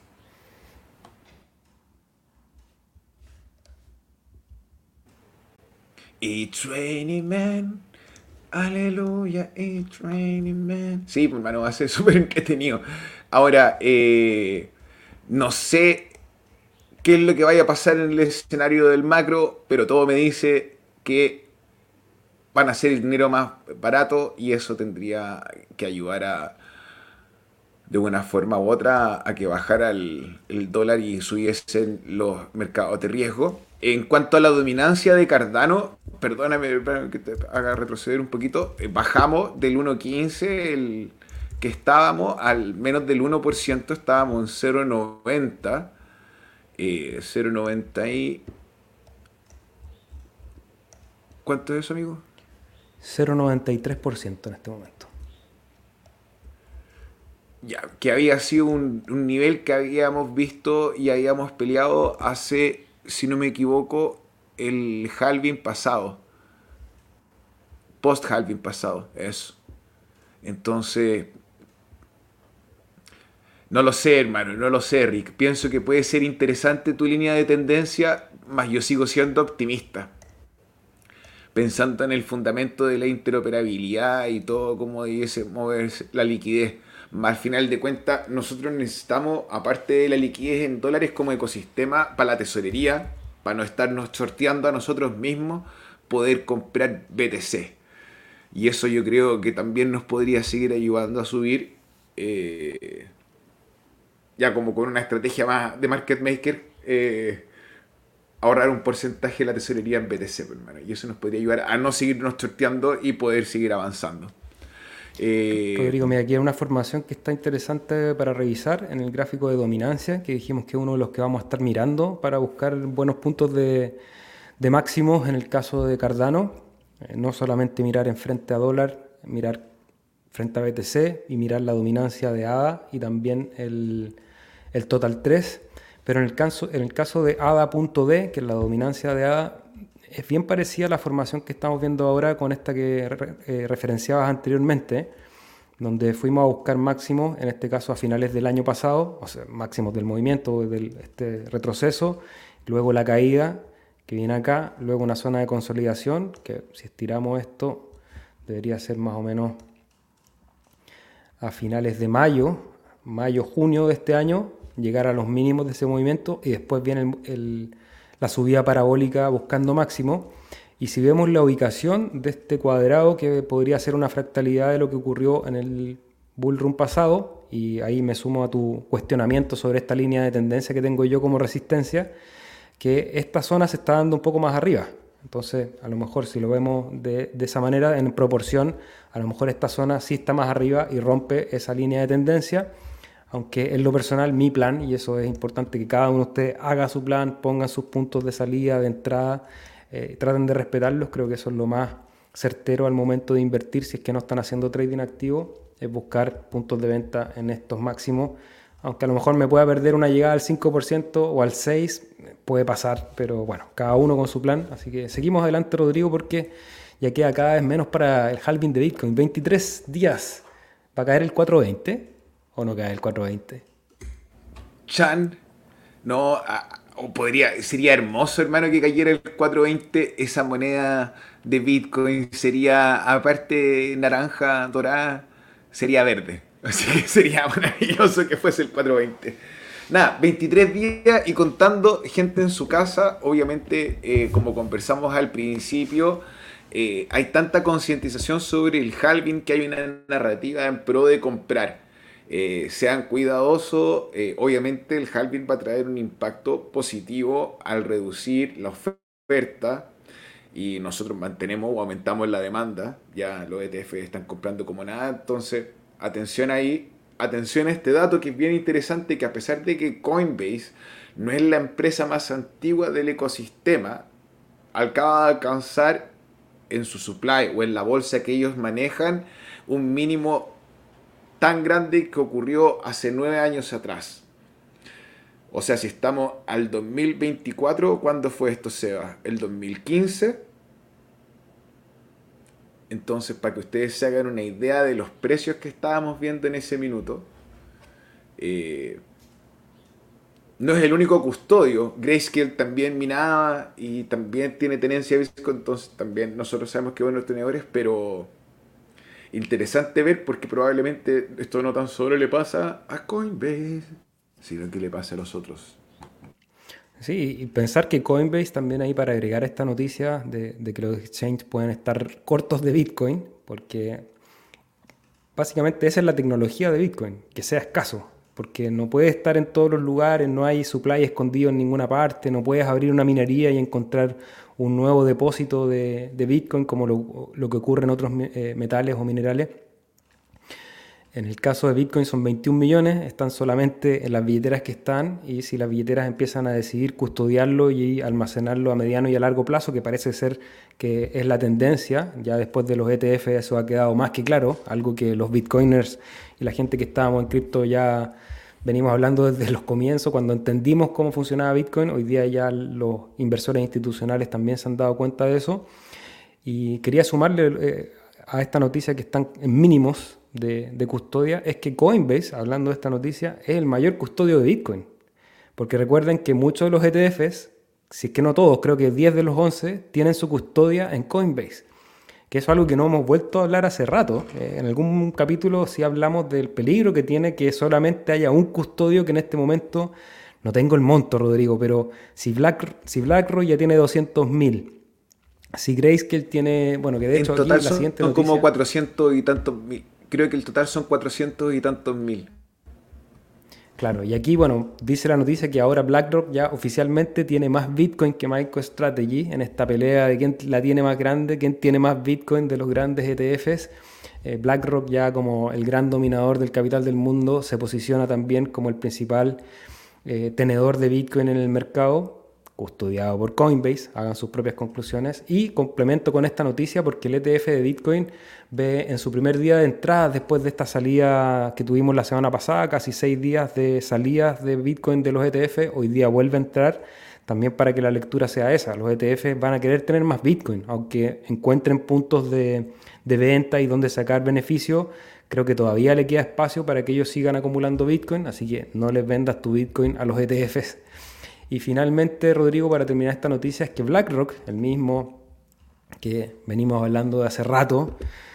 It's raining man, aleluya, it's raining man. Sí, pues hermano, va a ser súper entretenido. Ahora, eh, no sé qué es lo que vaya a pasar en el escenario del macro, pero todo me dice que van a hacer el dinero más barato y eso tendría que ayudar a, de una forma u otra, a que bajara el, el dólar y subiesen los mercados de riesgo. En cuanto a la dominancia de Cardano, perdóname que te haga retroceder un poquito, eh, bajamos del uno punto quince el que estábamos al menos del uno por ciento, estábamos en cero punto noventa, eh, cero punto noventa y... ¿Cuánto es eso, amigo? cero punto noventa y tres por ciento en este momento. Ya, que había sido un, un nivel que habíamos visto y habíamos peleado hace, si no me equivoco, el halving pasado. Post-halving pasado, eso. Entonces, no lo sé, hermano, no lo sé, Rick. Pienso que puede ser interesante tu línea de tendencia, mas yo sigo siendo optimista. Pensando en el fundamento de la interoperabilidad y todo, cómo debiese moverse la liquidez. Al final de cuentas, nosotros necesitamos, aparte de la liquidez en dólares como ecosistema para la tesorería, para no estarnos sorteando a nosotros mismos, poder comprar B T C. Y eso yo creo que también nos podría seguir ayudando a subir, eh, ya como con una estrategia más de market maker, eh, ahorrar un porcentaje de la tesorería en B T C, hermano. Y eso nos podría ayudar a no seguirnos sorteando y poder seguir avanzando. Eh, Rodrigo, mira, aquí hay una formación que está interesante para revisar en el gráfico de dominancia, que dijimos que es uno de los que vamos a estar mirando para buscar buenos puntos de, de máximos en el caso de Cardano. Eh, no solamente mirar en frente a dólar, mirar frente a B T C y mirar la dominancia de A D A y también el, el Total tres. Pero en el caso, en el caso de A D A.D, que es la dominancia de A D A, es bien parecida a la formación que estamos viendo ahora con esta que re, eh, referenciabas anteriormente, donde fuimos a buscar máximos, en este caso a finales del año pasado, o sea, máximos del movimiento, del este retroceso, luego la caída que viene acá, luego una zona de consolidación, que si estiramos esto debería ser más o menos a finales de mayo, mayo, junio de este año, llegar a los mínimos de ese movimiento y después viene el, el, la subida parabólica buscando máximo. Y si vemos la ubicación de este cuadrado, que podría ser una fractalidad de lo que ocurrió en el bull run pasado, y ahí me sumo a tu cuestionamiento sobre esta línea de tendencia que tengo yo como resistencia, que esta zona se está dando un poco más arriba. Entonces, a lo mejor si lo vemos de, de esa manera, en proporción, a lo mejor esta zona sí está más arriba y rompe esa línea de tendencia, aunque en lo personal mi plan, y eso es importante que cada uno de ustedes haga su plan, pongan sus puntos de salida, de entrada, eh, traten de respetarlos. Creo que eso es lo más certero al momento de invertir, si es que no están haciendo trading activo, es buscar puntos de venta en estos máximos, aunque a lo mejor me pueda perder una llegada al cinco por ciento o al seis por ciento, puede pasar, pero bueno, cada uno con su plan. Así que seguimos adelante, Rodrigo, porque ya queda cada vez menos para el halving de Bitcoin. veintitrés días. ¿Va a caer el cuatro veinte o no cae el cuatro veinte? Chan, no, a, o podría, sería hermoso, hermano, que cayera el cuatro veinte. Esa moneda de Bitcoin sería, aparte naranja, dorada, sería verde. Así que sería maravilloso que fuese el cuatro veinte. Nada, veintitrés días y contando, gente en su casa. Obviamente, eh, como conversamos al principio, eh, hay tanta concientización sobre el halving que hay una narrativa en pro de comprar. Eh, sean cuidadosos. Eh, obviamente el halving va a traer un impacto positivo al reducir la oferta y nosotros mantenemos o aumentamos la demanda. Ya los E T F están comprando como nada. Entonces, atención ahí. Atención a este dato que es bien interesante, que a pesar de que Coinbase no es la empresa más antigua del ecosistema, acaba de alcanzar en su supply o en la bolsa que ellos manejan un mínimo tan grande que ocurrió hace nueve años atrás. O sea, si estamos al dos mil veinticuatro, ¿cuándo fue esto, Seba? ¿El dos mil quince? Entonces, para que ustedes se hagan una idea de los precios que estábamos viendo en ese minuto, eh, no es el único custodio. Grayscale también minaba y también tiene tenencia de Bitcoin, entonces también nosotros sabemos que buenos tenedores, pero interesante ver porque probablemente esto no tan solo le pasa a Coinbase, sino que le pasa a los otros. Sí, y pensar que Coinbase también ahí, para agregar esta noticia de, de que los exchanges pueden estar cortos de Bitcoin, porque básicamente esa es la tecnología de Bitcoin, que sea escaso, porque no puede estar en todos los lugares, no hay supply escondido en ninguna parte, no puedes abrir una minería y encontrar un nuevo depósito de, de Bitcoin como lo, lo que ocurre en otros eh, metales o minerales. En el caso de Bitcoin son veintiún millones, están solamente en las billeteras que están, y si las billeteras empiezan a decidir custodiarlo y almacenarlo a mediano y a largo plazo, que parece ser que es la tendencia, ya después de los E T F eso ha quedado más que claro, algo que los bitcoiners y la gente que estábamos en cripto ya venimos hablando desde los comienzos, cuando entendimos cómo funcionaba Bitcoin. Hoy día ya los inversores institucionales también se han dado cuenta de eso, y quería sumarle eh, a esta noticia que están en mínimos De, de custodia, es que Coinbase, hablando de esta noticia, es el mayor custodio de Bitcoin, porque recuerden que muchos de los E T Fs, si es que no todos, creo que diez de los once tienen su custodia en Coinbase, que eso es algo que no hemos vuelto a hablar hace rato. Eh, en algún capítulo sí hablamos del peligro que tiene que solamente haya un custodio, que en este momento no tengo el monto, Rodrigo, pero si, Black, si BlackRock ya tiene doscientos mil, si Grayscale tiene, bueno, que de hecho en total aquí la son, siguiente son noticia, como cuatrocientos y tantos mil. Creo que el total son cuatrocientos y tantos mil. Claro, y aquí, bueno, dice la noticia que ahora BlackRock ya oficialmente tiene más Bitcoin que MicroStrategy en esta pelea de quién la tiene más grande, quién tiene más Bitcoin de los grandes E T Fs. Eh, BlackRock, ya como el gran dominador del capital del mundo, se posiciona también como el principal eh, tenedor de Bitcoin en el mercado. custodiado por Coinbase, hagan sus propias conclusiones. Y complemento con esta noticia porque el E T F de Bitcoin ve en su primer día de entrada, después de esta salida que tuvimos la semana pasada, casi seis días de salidas de Bitcoin de los E T F, hoy día vuelve a entrar, también para que la lectura sea esa. Los E T F van a querer tener más Bitcoin, aunque encuentren puntos de, de venta y donde sacar beneficio. Creo que todavía le queda espacio para que ellos sigan acumulando Bitcoin, así que no les vendas tu Bitcoin a los E T Fs. Y finalmente, Rodrigo, para terminar esta noticia, es que BlackRock, el mismo que venimos hablando de hace rato,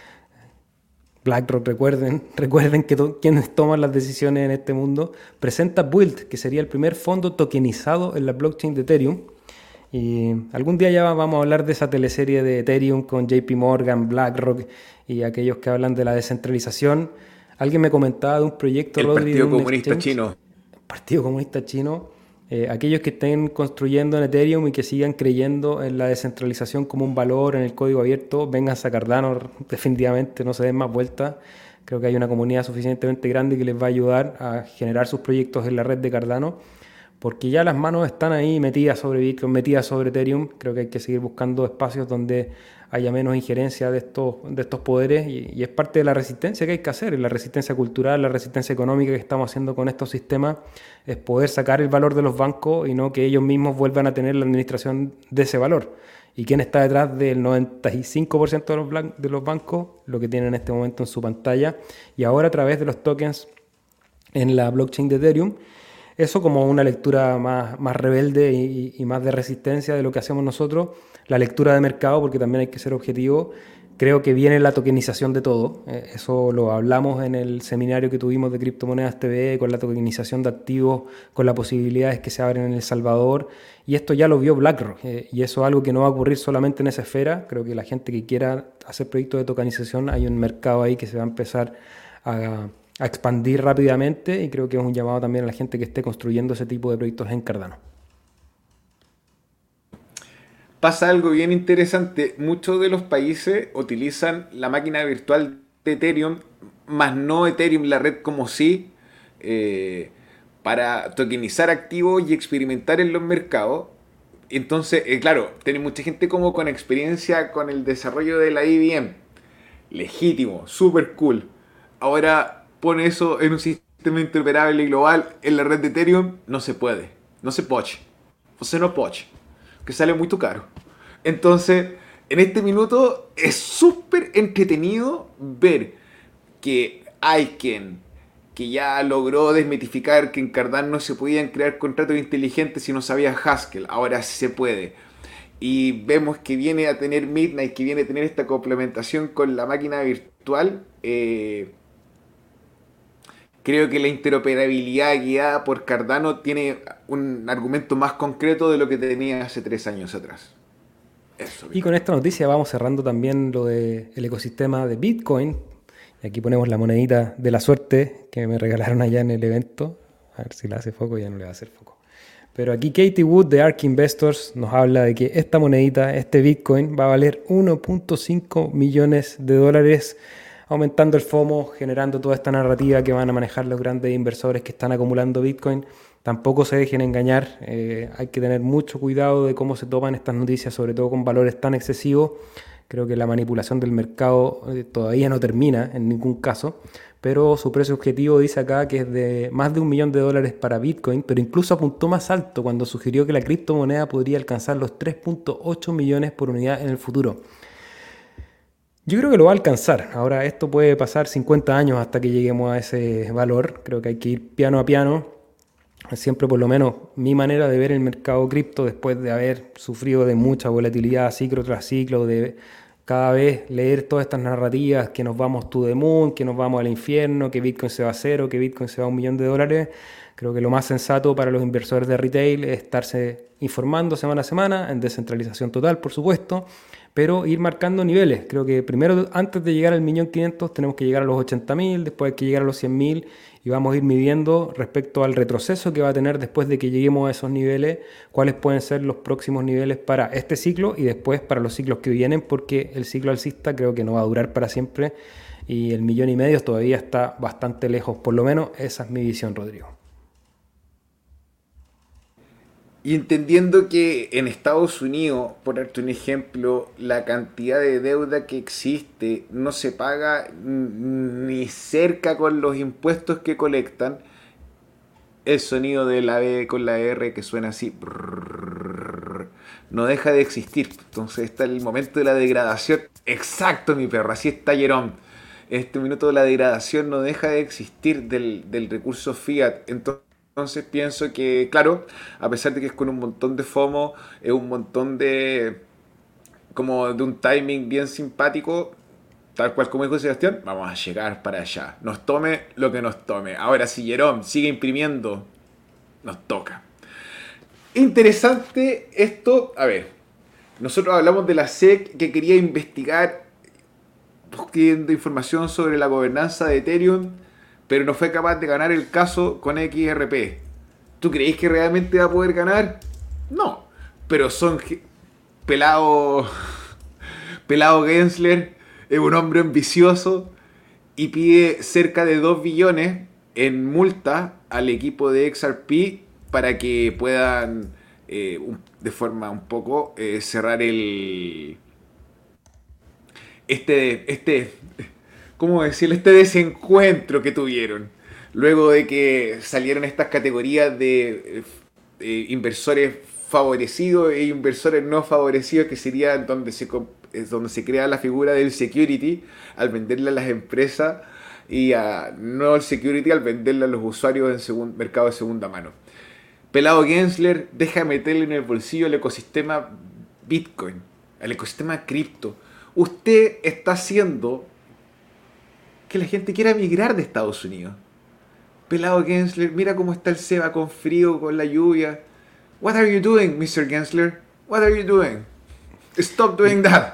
BlackRock, recuerden, recuerden que to- quienes toman las decisiones en este mundo, presenta Build, que sería el primer fondo tokenizado en la blockchain de Ethereum. Y algún día ya vamos a hablar de esa teleserie de Ethereum con J P Morgan, BlackRock y aquellos que hablan de la descentralización. Alguien me comentaba de un proyecto, El Rodri, Partido de un Comunista exchange. Chino. Partido Comunista Chino. Eh, aquellos que estén construyendo en Ethereum y que sigan creyendo en la descentralización como un valor, en el código abierto, vénganse a Cardano, definitivamente, no se den más vueltas. Creo que hay una comunidad suficientemente grande que les va a ayudar a generar sus proyectos en la red de Cardano, porque ya las manos están ahí metidas sobre Bitcoin, metidas sobre Ethereum. Creo que hay que seguir buscando espacios donde haya menos injerencia de estos, de estos poderes y, y es parte de la resistencia que hay que hacer, la resistencia cultural, la resistencia económica que estamos haciendo con estos sistemas, es poder sacar el valor de los bancos y no que ellos mismos vuelvan a tener la administración de ese valor. ¿Y quién está detrás del noventa y cinco por ciento de los, blan- de los bancos? Lo que tienen en este momento en su pantalla. Y ahora a través de los tokens en la blockchain de Ethereum. Eso como una lectura más, más rebelde y, y más de resistencia de lo que hacemos nosotros. La lectura de mercado, porque también hay que ser objetivo. Creo que viene la tokenización de todo. Eh, eso lo hablamos en el seminario que tuvimos de Criptomonedas T V, con la tokenización de activos, con las posibilidades que se abren en El Salvador. Y esto ya lo vio BlackRock. Eh, y eso es algo que no va a ocurrir solamente en esa esfera. Creo que la gente que quiera hacer proyectos de tokenización, hay un mercado ahí que se va a empezar a... a expandir rápidamente y creo que es un llamado también a la gente que esté construyendo ese tipo de proyectos en Cardano. Pasa algo bien interesante. Muchos de los países utilizan la máquina virtual de Ethereum, más no Ethereum, la red como sí, eh, para tokenizar activos y experimentar en los mercados. Entonces, eh, claro, tiene mucha gente como con experiencia con el desarrollo de la I B M. Legítimo, super cool. Ahora pone eso en un sistema interoperable y global en la red de Ethereum, no se puede. No se poche. O sea, no poche. Que sale muy caro. Entonces, en este minuto es súper entretenido ver que hay quien que ya logró desmitificar que en Cardano no se podían crear contratos inteligentes si no sabía Haskell. Ahora sí se puede. Y vemos que viene a tener Midnight, que viene a tener esta complementación con la máquina virtual. Eh, creo que la interoperabilidad guiada por Cardano tiene un argumento más concreto de lo que tenía hace tres años atrás. Eso, y con esta noticia vamos cerrando también lo del ecosistema de Bitcoin. Y aquí ponemos la monedita de la suerte que me regalaron allá en el evento. A ver si le hace foco, ya no le va a hacer foco. Pero aquí Katie Wood de ARK Investors nos habla de que esta monedita, este Bitcoin, va a valer uno punto cinco millones de dólares, aumentando el FOMO, generando toda esta narrativa que van a manejar los grandes inversores que están acumulando Bitcoin. Tampoco se dejen engañar, eh, hay que tener mucho cuidado de cómo se toman estas noticias, sobre todo con valores tan excesivos. Creo que la manipulación del mercado eh, todavía no termina en ningún caso, pero su precio objetivo dice acá que es de más de un millón de dólares para Bitcoin, pero incluso apuntó más alto cuando sugirió que la criptomoneda podría alcanzar los tres punto ocho millones por unidad en el futuro. Yo creo que lo va a alcanzar. Ahora, esto puede pasar cincuenta años hasta que lleguemos a ese valor. Creo que hay que ir piano a piano. Siempre, por lo menos, mi manera de ver el mercado cripto, después de haber sufrido de mucha volatilidad ciclo tras ciclo, de cada vez leer todas estas narrativas, que nos vamos to the moon, que nos vamos al infierno, que Bitcoin se va a cero, que Bitcoin se va a un millón de dólares. Creo que lo más sensato para los inversores de retail es estarse informando semana a semana, en descentralización total, por supuesto, pero ir marcando niveles. Creo que primero, antes de llegar al millón quinientos, tenemos que llegar a los ochenta mil, después hay que llegar a los cien mil, y vamos a ir midiendo respecto al retroceso que va a tener después de que lleguemos a esos niveles, cuáles pueden ser los próximos niveles para este ciclo y después para los ciclos que vienen, porque el ciclo alcista creo que no va a durar para siempre y el millón y medio todavía está bastante lejos. Por lo menos esa es mi visión, Rodrigo. Y entendiendo que en Estados Unidos, por darte un ejemplo, la cantidad de deuda que existe no se paga ni cerca con los impuestos que colectan, el sonido de la B con la R que suena así no deja de existir. Entonces está el momento de la degradación. Exacto, mi perro, así está Jerome. Este minuto de la degradación no deja de existir del, del recurso fiat. Entonces Entonces pienso que, claro, a pesar de que es con un montón de FOMO, es un montón de, como de un timing bien simpático, tal cual como dijo Sebastián, vamos a llegar para allá. Nos tome lo que nos tome. Ahora, si Jerome sigue imprimiendo, nos toca. Interesante esto. A ver, nosotros hablamos de la S E C que quería investigar, buscando información sobre la gobernanza de Ethereum, pero no fue capaz de ganar el caso con X R P. ¿Tú creéis que realmente va a poder ganar? No. Pero son pelado, pelado Gensler es un hombre ambicioso y pide cerca de dos billones en multa al equipo de X R P para que puedan eh, de forma un poco eh, cerrar el este este ¿cómo decirlo? Este desencuentro que tuvieron luego de que salieron estas categorías de eh, inversores favorecidos e inversores no favorecidos, que sería donde se, donde se crea la figura del security al venderle a las empresas y a, no el security al venderle a los usuarios en segun, mercado de segunda mano. Pelado Gensler deja meterle en el bolsillo el ecosistema Bitcoin, el ecosistema cripto. Usted está haciendo que la gente quiera migrar de Estados Unidos. Pelado Gensler, mira cómo está el Seba con frío, con la lluvia. What are you doing, mister Gensler? What are you doing? Stop doing that.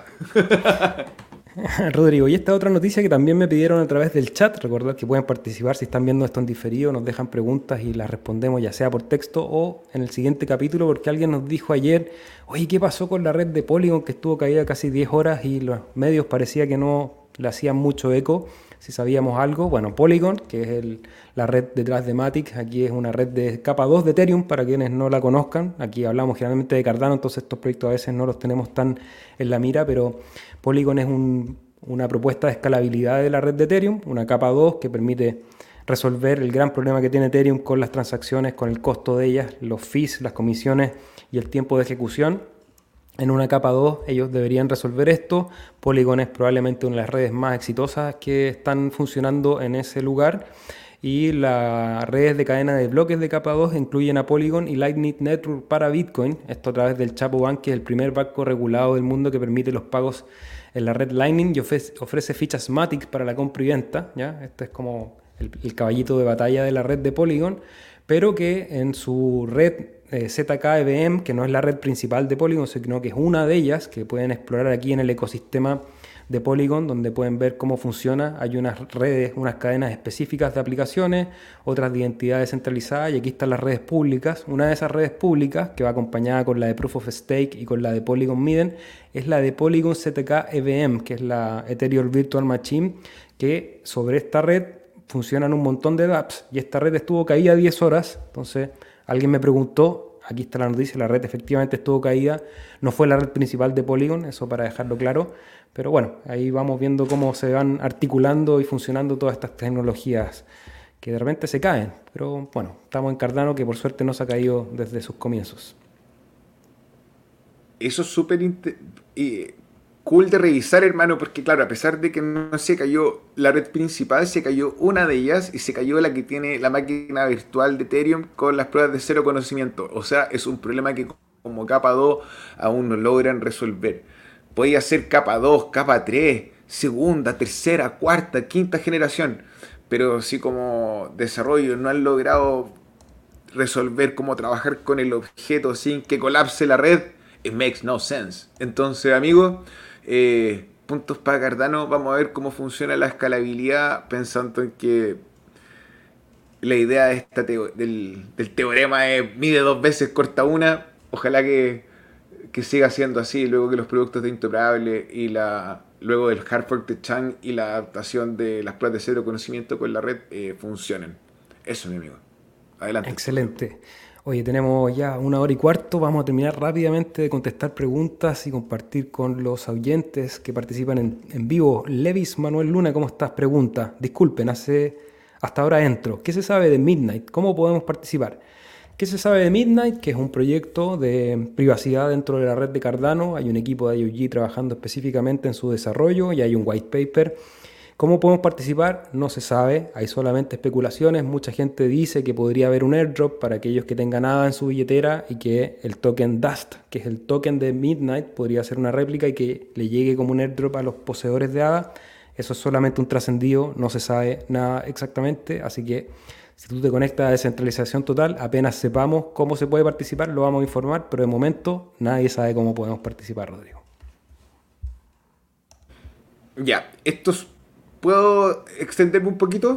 Rodrigo, y esta otra noticia que también me pidieron a través del chat, recordad que pueden participar si están viendo esto en diferido, nos dejan preguntas y las respondemos ya sea por texto o en el siguiente capítulo, porque alguien nos dijo ayer, oye, ¿qué pasó con la red de Polygon que estuvo caída casi diez horas y los medios parecía que no le hacían mucho eco? Si sabíamos algo, bueno, Polygon, que es el, la red detrás de Matic, aquí es una red de capa dos de Ethereum, para quienes no la conozcan. Aquí hablamos generalmente de Cardano, entonces estos proyectos a veces no los tenemos tan en la mira, pero Polygon es un, una propuesta de escalabilidad de la red de Ethereum, una capa dos que permite resolver el gran problema que tiene Ethereum con las transacciones, con el costo de ellas, los fees, las comisiones y el tiempo de ejecución. En una capa dos ellos deberían resolver esto. Polygon es probablemente una de las redes más exitosas que están funcionando en ese lugar. Y las redes de cadena de bloques de capa dos incluyen a Polygon y Lightning Network para Bitcoin. Esto a través del Chapo Bank, que es el primer banco regulado del mundo que permite los pagos en la red Lightning y ofrece, ofrece fichas Matic para la compra y venta, ¿ya? Este es como el, el caballito de batalla de la red de Polygon, pero que en su red eh, Z K E V M, que no es la red principal de Polygon, sino que es una de ellas, que pueden explorar aquí en el ecosistema de Polygon, donde pueden ver cómo funciona. Hay unas redes, unas cadenas específicas de aplicaciones, otras de identidad descentralizada, y aquí están las redes públicas. Una de esas redes públicas, que va acompañada con la de Proof of Stake y con la de Polygon Midden, es la de Polygon Z K E V M, que es la Ethereum Virtual Machine, que sobre esta red funcionan un montón de dApps, y esta red estuvo caída diez horas. Entonces alguien me preguntó, aquí está la noticia, la red efectivamente estuvo caída, no fue la red principal de Polygon, eso para dejarlo claro, pero bueno, ahí vamos viendo cómo se van articulando y funcionando todas estas tecnologías que de repente se caen, pero bueno, estamos en Cardano, que por suerte no se ha caído desde sus comienzos. Eso es súper eh, cool de revisar, hermano, porque claro, a pesar de que no se cayó la red principal, se cayó una de ellas y se cayó la que tiene la máquina virtual de Ethereum con las pruebas de cero conocimiento. O sea, es un problema que como capa dos aún no logran resolver. Podía ser capa dos, capa tres, segunda, tercera, cuarta, quinta generación, pero si como desarrollo no han logrado resolver cómo trabajar con el objeto sin que colapse la red, it makes no sense. Entonces, amigos, eh, puntos para Cardano. Vamos a ver cómo funciona la escalabilidad, pensando en que la idea de esta teo del, del teorema es mide dos veces, corta una. Ojalá que, que siga siendo así, luego que los productos de Interoperable y la luego del hard fork de Chang y la adaptación de las pruebas de cero conocimiento con la red eh, funcionen. Eso, mi amigo. Adelante. Excelente. Oye, tenemos ya una hora y cuarto, vamos a terminar rápidamente de contestar preguntas y compartir con los oyentes que participan en, en vivo. Levis Manuel Luna, ¿cómo estás? Pregunta, disculpen, hace, hasta ahora entro. ¿Qué se sabe de Midnight? ¿Cómo podemos participar? ¿Qué se sabe de Midnight? Que es un proyecto de privacidad dentro de la red de Cardano. Hay un equipo de I O G trabajando específicamente en su desarrollo y hay un white paper. ¿Cómo podemos participar? No se sabe, hay solamente especulaciones. Mucha gente dice que podría haber un airdrop para aquellos que tengan A D A en su billetera y que el token Dust, que es el token de Midnight, podría ser una réplica y que le llegue como un airdrop a los poseedores de A D A. Eso es solamente un trascendido, no se sabe nada exactamente, así que si tú te conectas a descentralización total, apenas sepamos cómo se puede participar, lo vamos a informar, pero de momento nadie sabe cómo podemos participar, Rodrigo. Ya, estos... ¿Puedo extenderme un poquito?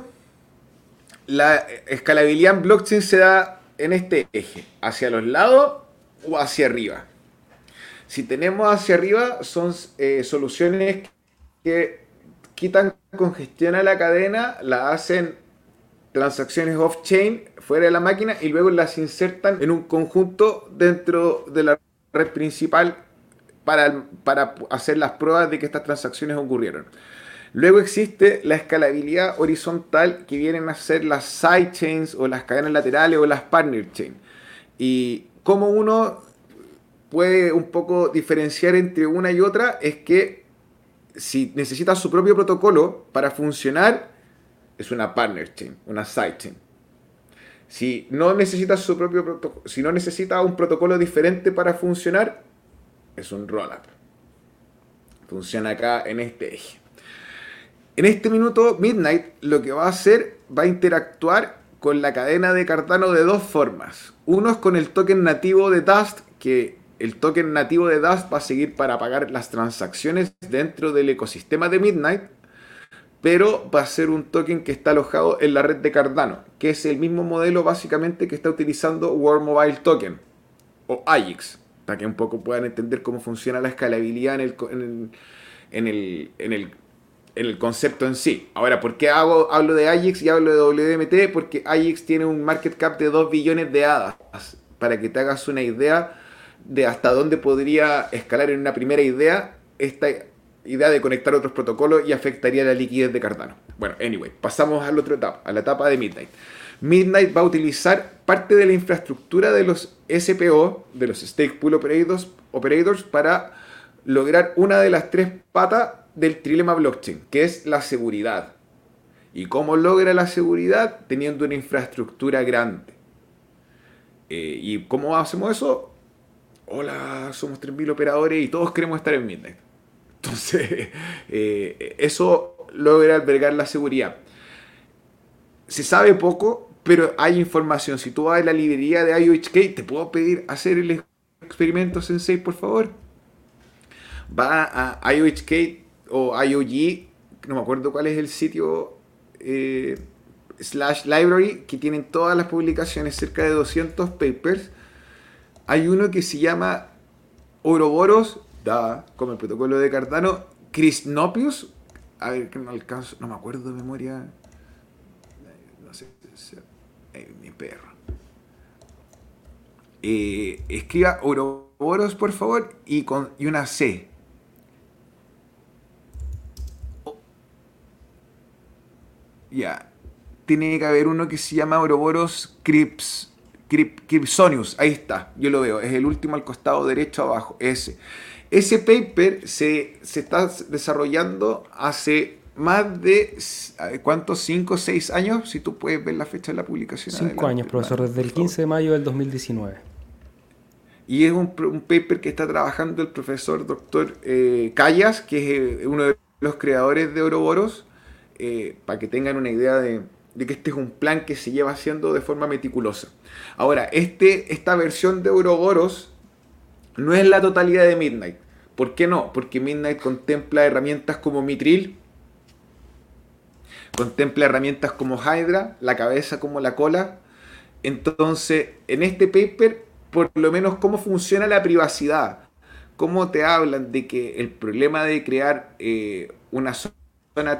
La escalabilidad en blockchain se da en este eje, hacia los lados o hacia arriba. Si tenemos hacia arriba, son eh, soluciones que quitan congestión a la cadena, la hacen transacciones off-chain, fuera de la máquina, y luego las insertan en un conjunto dentro de la red principal para, para hacer las pruebas de que estas transacciones ocurrieron. Luego existe la escalabilidad horizontal, que vienen a ser las sidechains o las cadenas laterales o las partner chain. Y cómo uno puede un poco diferenciar entre una y otra es que si necesita su propio protocolo para funcionar, es una partner chain, una sidechain. Si no necesita su propio protocolo, si no necesita un protocolo diferente para funcionar, es un rollup. Funciona acá en este eje. En este minuto, Midnight lo que va a hacer, va a interactuar con la cadena de Cardano de dos formas. Uno es con el token nativo de Dust, que el token nativo de Dust va a seguir para pagar las transacciones dentro del ecosistema de Midnight, pero va a ser un token que está alojado en la red de Cardano, que es el mismo modelo básicamente que está utilizando World Mobile Token, o A I X, para que un poco puedan entender cómo funciona la escalabilidad en el... En el, en el, en el en el concepto en sí. Ahora, ¿por qué hago, hablo de A I X y hablo de W M T? Porque A I X tiene un market cap de dos billones de hadas. Para que te hagas una idea de hasta dónde podría escalar en una primera idea esta idea de conectar otros protocolos y afectaría la liquidez de Cardano. Bueno, anyway, pasamos a la otra etapa, a la etapa de Midnight. Midnight va a utilizar parte de la infraestructura de los S P O, de los Stake Pool Operators, operators para lograr una de las tres patas del trilema blockchain, que es la seguridad. ¿Y cómo logra la seguridad? Teniendo una infraestructura grande. Eh, ¿Y cómo hacemos eso? Hola, somos tres mil operadores y todos queremos estar en Midnight. Entonces, eh, eso logra albergar la seguridad. Se sabe poco, pero hay información. Si tú vas a la librería de I O H K, ¿te puedo pedir hacer el experimento Sensei, por favor? Va a I O H K o I O G, no me acuerdo cuál es el sitio, eh, slash library, que tienen todas las publicaciones, cerca de doscientos papers. Hay uno que se llama Ouroboros, da, como el protocolo de Cardano, Crisnopius, a ver que no alcanzo, no me acuerdo de memoria, no sé, eh, mi perro. Eh, escriba Ouroboros, por favor, y, con, y una C. Ya, tiene que haber uno que se llama Ouroboros Crips, Crip, Cripsonius, ahí está, yo lo veo, es el último al costado derecho abajo, ese. Ese paper se, se está desarrollando hace más de, ¿cuántos? ¿cinco o seis años? Si tú puedes ver la fecha de la publicación. Cinco años, profesor, desde el quince de mayo del dos mil diecinueve. Y es un, un paper que está trabajando el profesor doctor eh, Callas, que es uno de los creadores de Ouroboros, eh, para que tengan una idea de, de que este es un plan que se lleva haciendo de forma meticulosa. Ahora, este, esta versión de Ouroboros no es la totalidad de Midnight. ¿Por qué no? Porque Midnight contempla herramientas como Mitril, contempla herramientas como Hydra, la cabeza como la cola. Entonces, en este paper, por lo menos cómo funciona la privacidad, cómo te hablan de que el problema de crear eh, una zona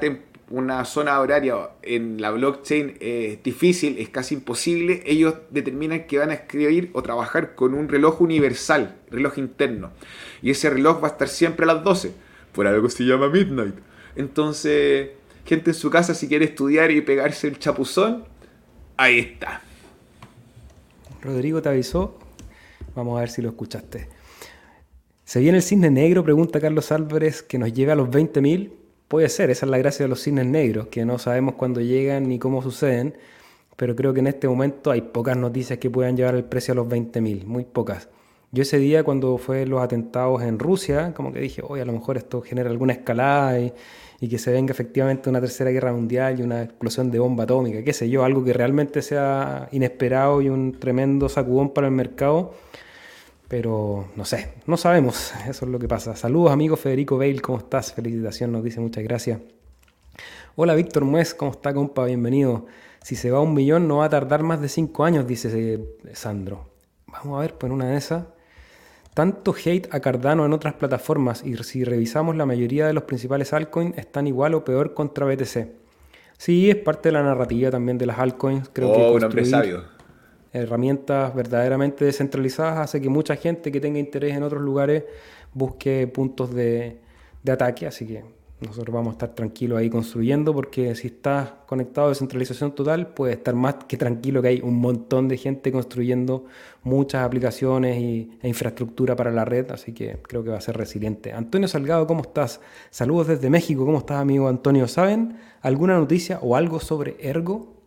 una zona horaria en la blockchain es difícil, es casi imposible, ellos determinan que van a escribir o trabajar con un reloj universal, reloj interno. Y ese reloj va a estar siempre a las doce, por algo se llama midnight. Entonces, gente en su casa, si quiere estudiar y pegarse el chapuzón, ahí está. Rodrigo te avisó. Vamos a ver si lo escuchaste. ¿Se viene el cisne negro? Pregunta Carlos Álvarez, que nos lleve a los veinte mil. Puede ser, esa es la gracia de los cisnes negros, que no sabemos cuándo llegan ni cómo suceden, pero creo que en este momento hay pocas noticias que puedan llevar el precio a los veinte mil, muy pocas. Yo ese día, cuando fue los atentados en Rusia, como que dije, oye, a lo mejor esto genera alguna escalada y, y que se venga efectivamente una tercera guerra mundial y una explosión de bomba atómica, qué sé yo, algo que realmente sea inesperado y un tremendo sacudón para el mercado. Pero no sé, no sabemos, eso es lo que pasa. Saludos amigo Federico Bale, ¿cómo estás? Felicitación, nos dice, muchas gracias. Hola Víctor Muez, ¿cómo está compa? Bienvenido. Si se va a un millón no va a tardar más de cinco años, dice Sandro. Vamos a ver, pues una de esas. Tanto hate a Cardano en otras plataformas y si revisamos la mayoría de los principales altcoins están igual o peor contra B T C. Sí, es parte de la narrativa también de las altcoins. Creo oh, que un hombre sabio. Herramientas verdaderamente descentralizadas hace que mucha gente que tenga interés en otros lugares busque puntos de, de ataque, así que nosotros vamos a estar tranquilos ahí construyendo, porque si estás conectado a descentralización total, puedes estar más que tranquilo que hay un montón de gente construyendo muchas aplicaciones y, e infraestructura para la red, así que creo que va a ser resiliente. Antonio Salgado, ¿cómo estás? Saludos desde México, ¿cómo estás amigo Antonio? ¿Saben alguna noticia o algo sobre Ergo?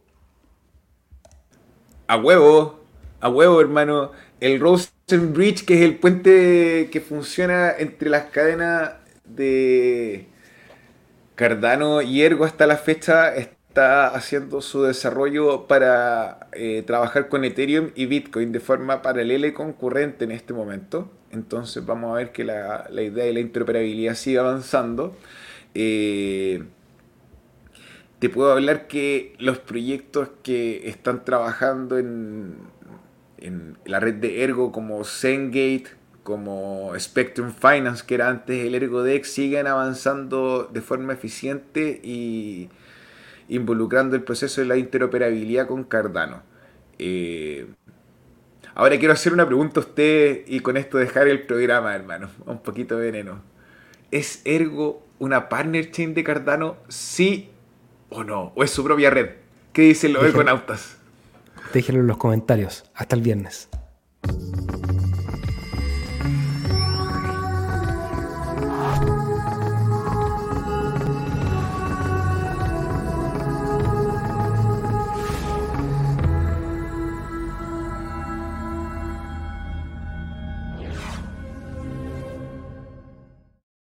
A huevo, a huevo, hermano. El Rosen Bridge, que es el puente que funciona entre las cadenas de Cardano y Ergo hasta la fecha, está haciendo su desarrollo para eh, trabajar con Ethereum y Bitcoin de forma paralela y concurrente en este momento. Entonces vamos a ver que la, la idea de la interoperabilidad sigue avanzando. Eh, Te puedo hablar que los proyectos que están trabajando en, en la red de Ergo, como Zengate, como Spectrum Finance, que era antes el ErgoDex, siguen avanzando de forma eficiente y involucrando el proceso de la interoperabilidad con Cardano. Eh, ahora quiero hacer una pregunta a usted y con esto dejar el programa, hermano. Un poquito de veneno. ¿Es Ergo una partner chain de Cardano? Sí o no, o es su propia red. ¿Qué dicen los econautas? Déjenlo en los comentarios. Hasta el viernes.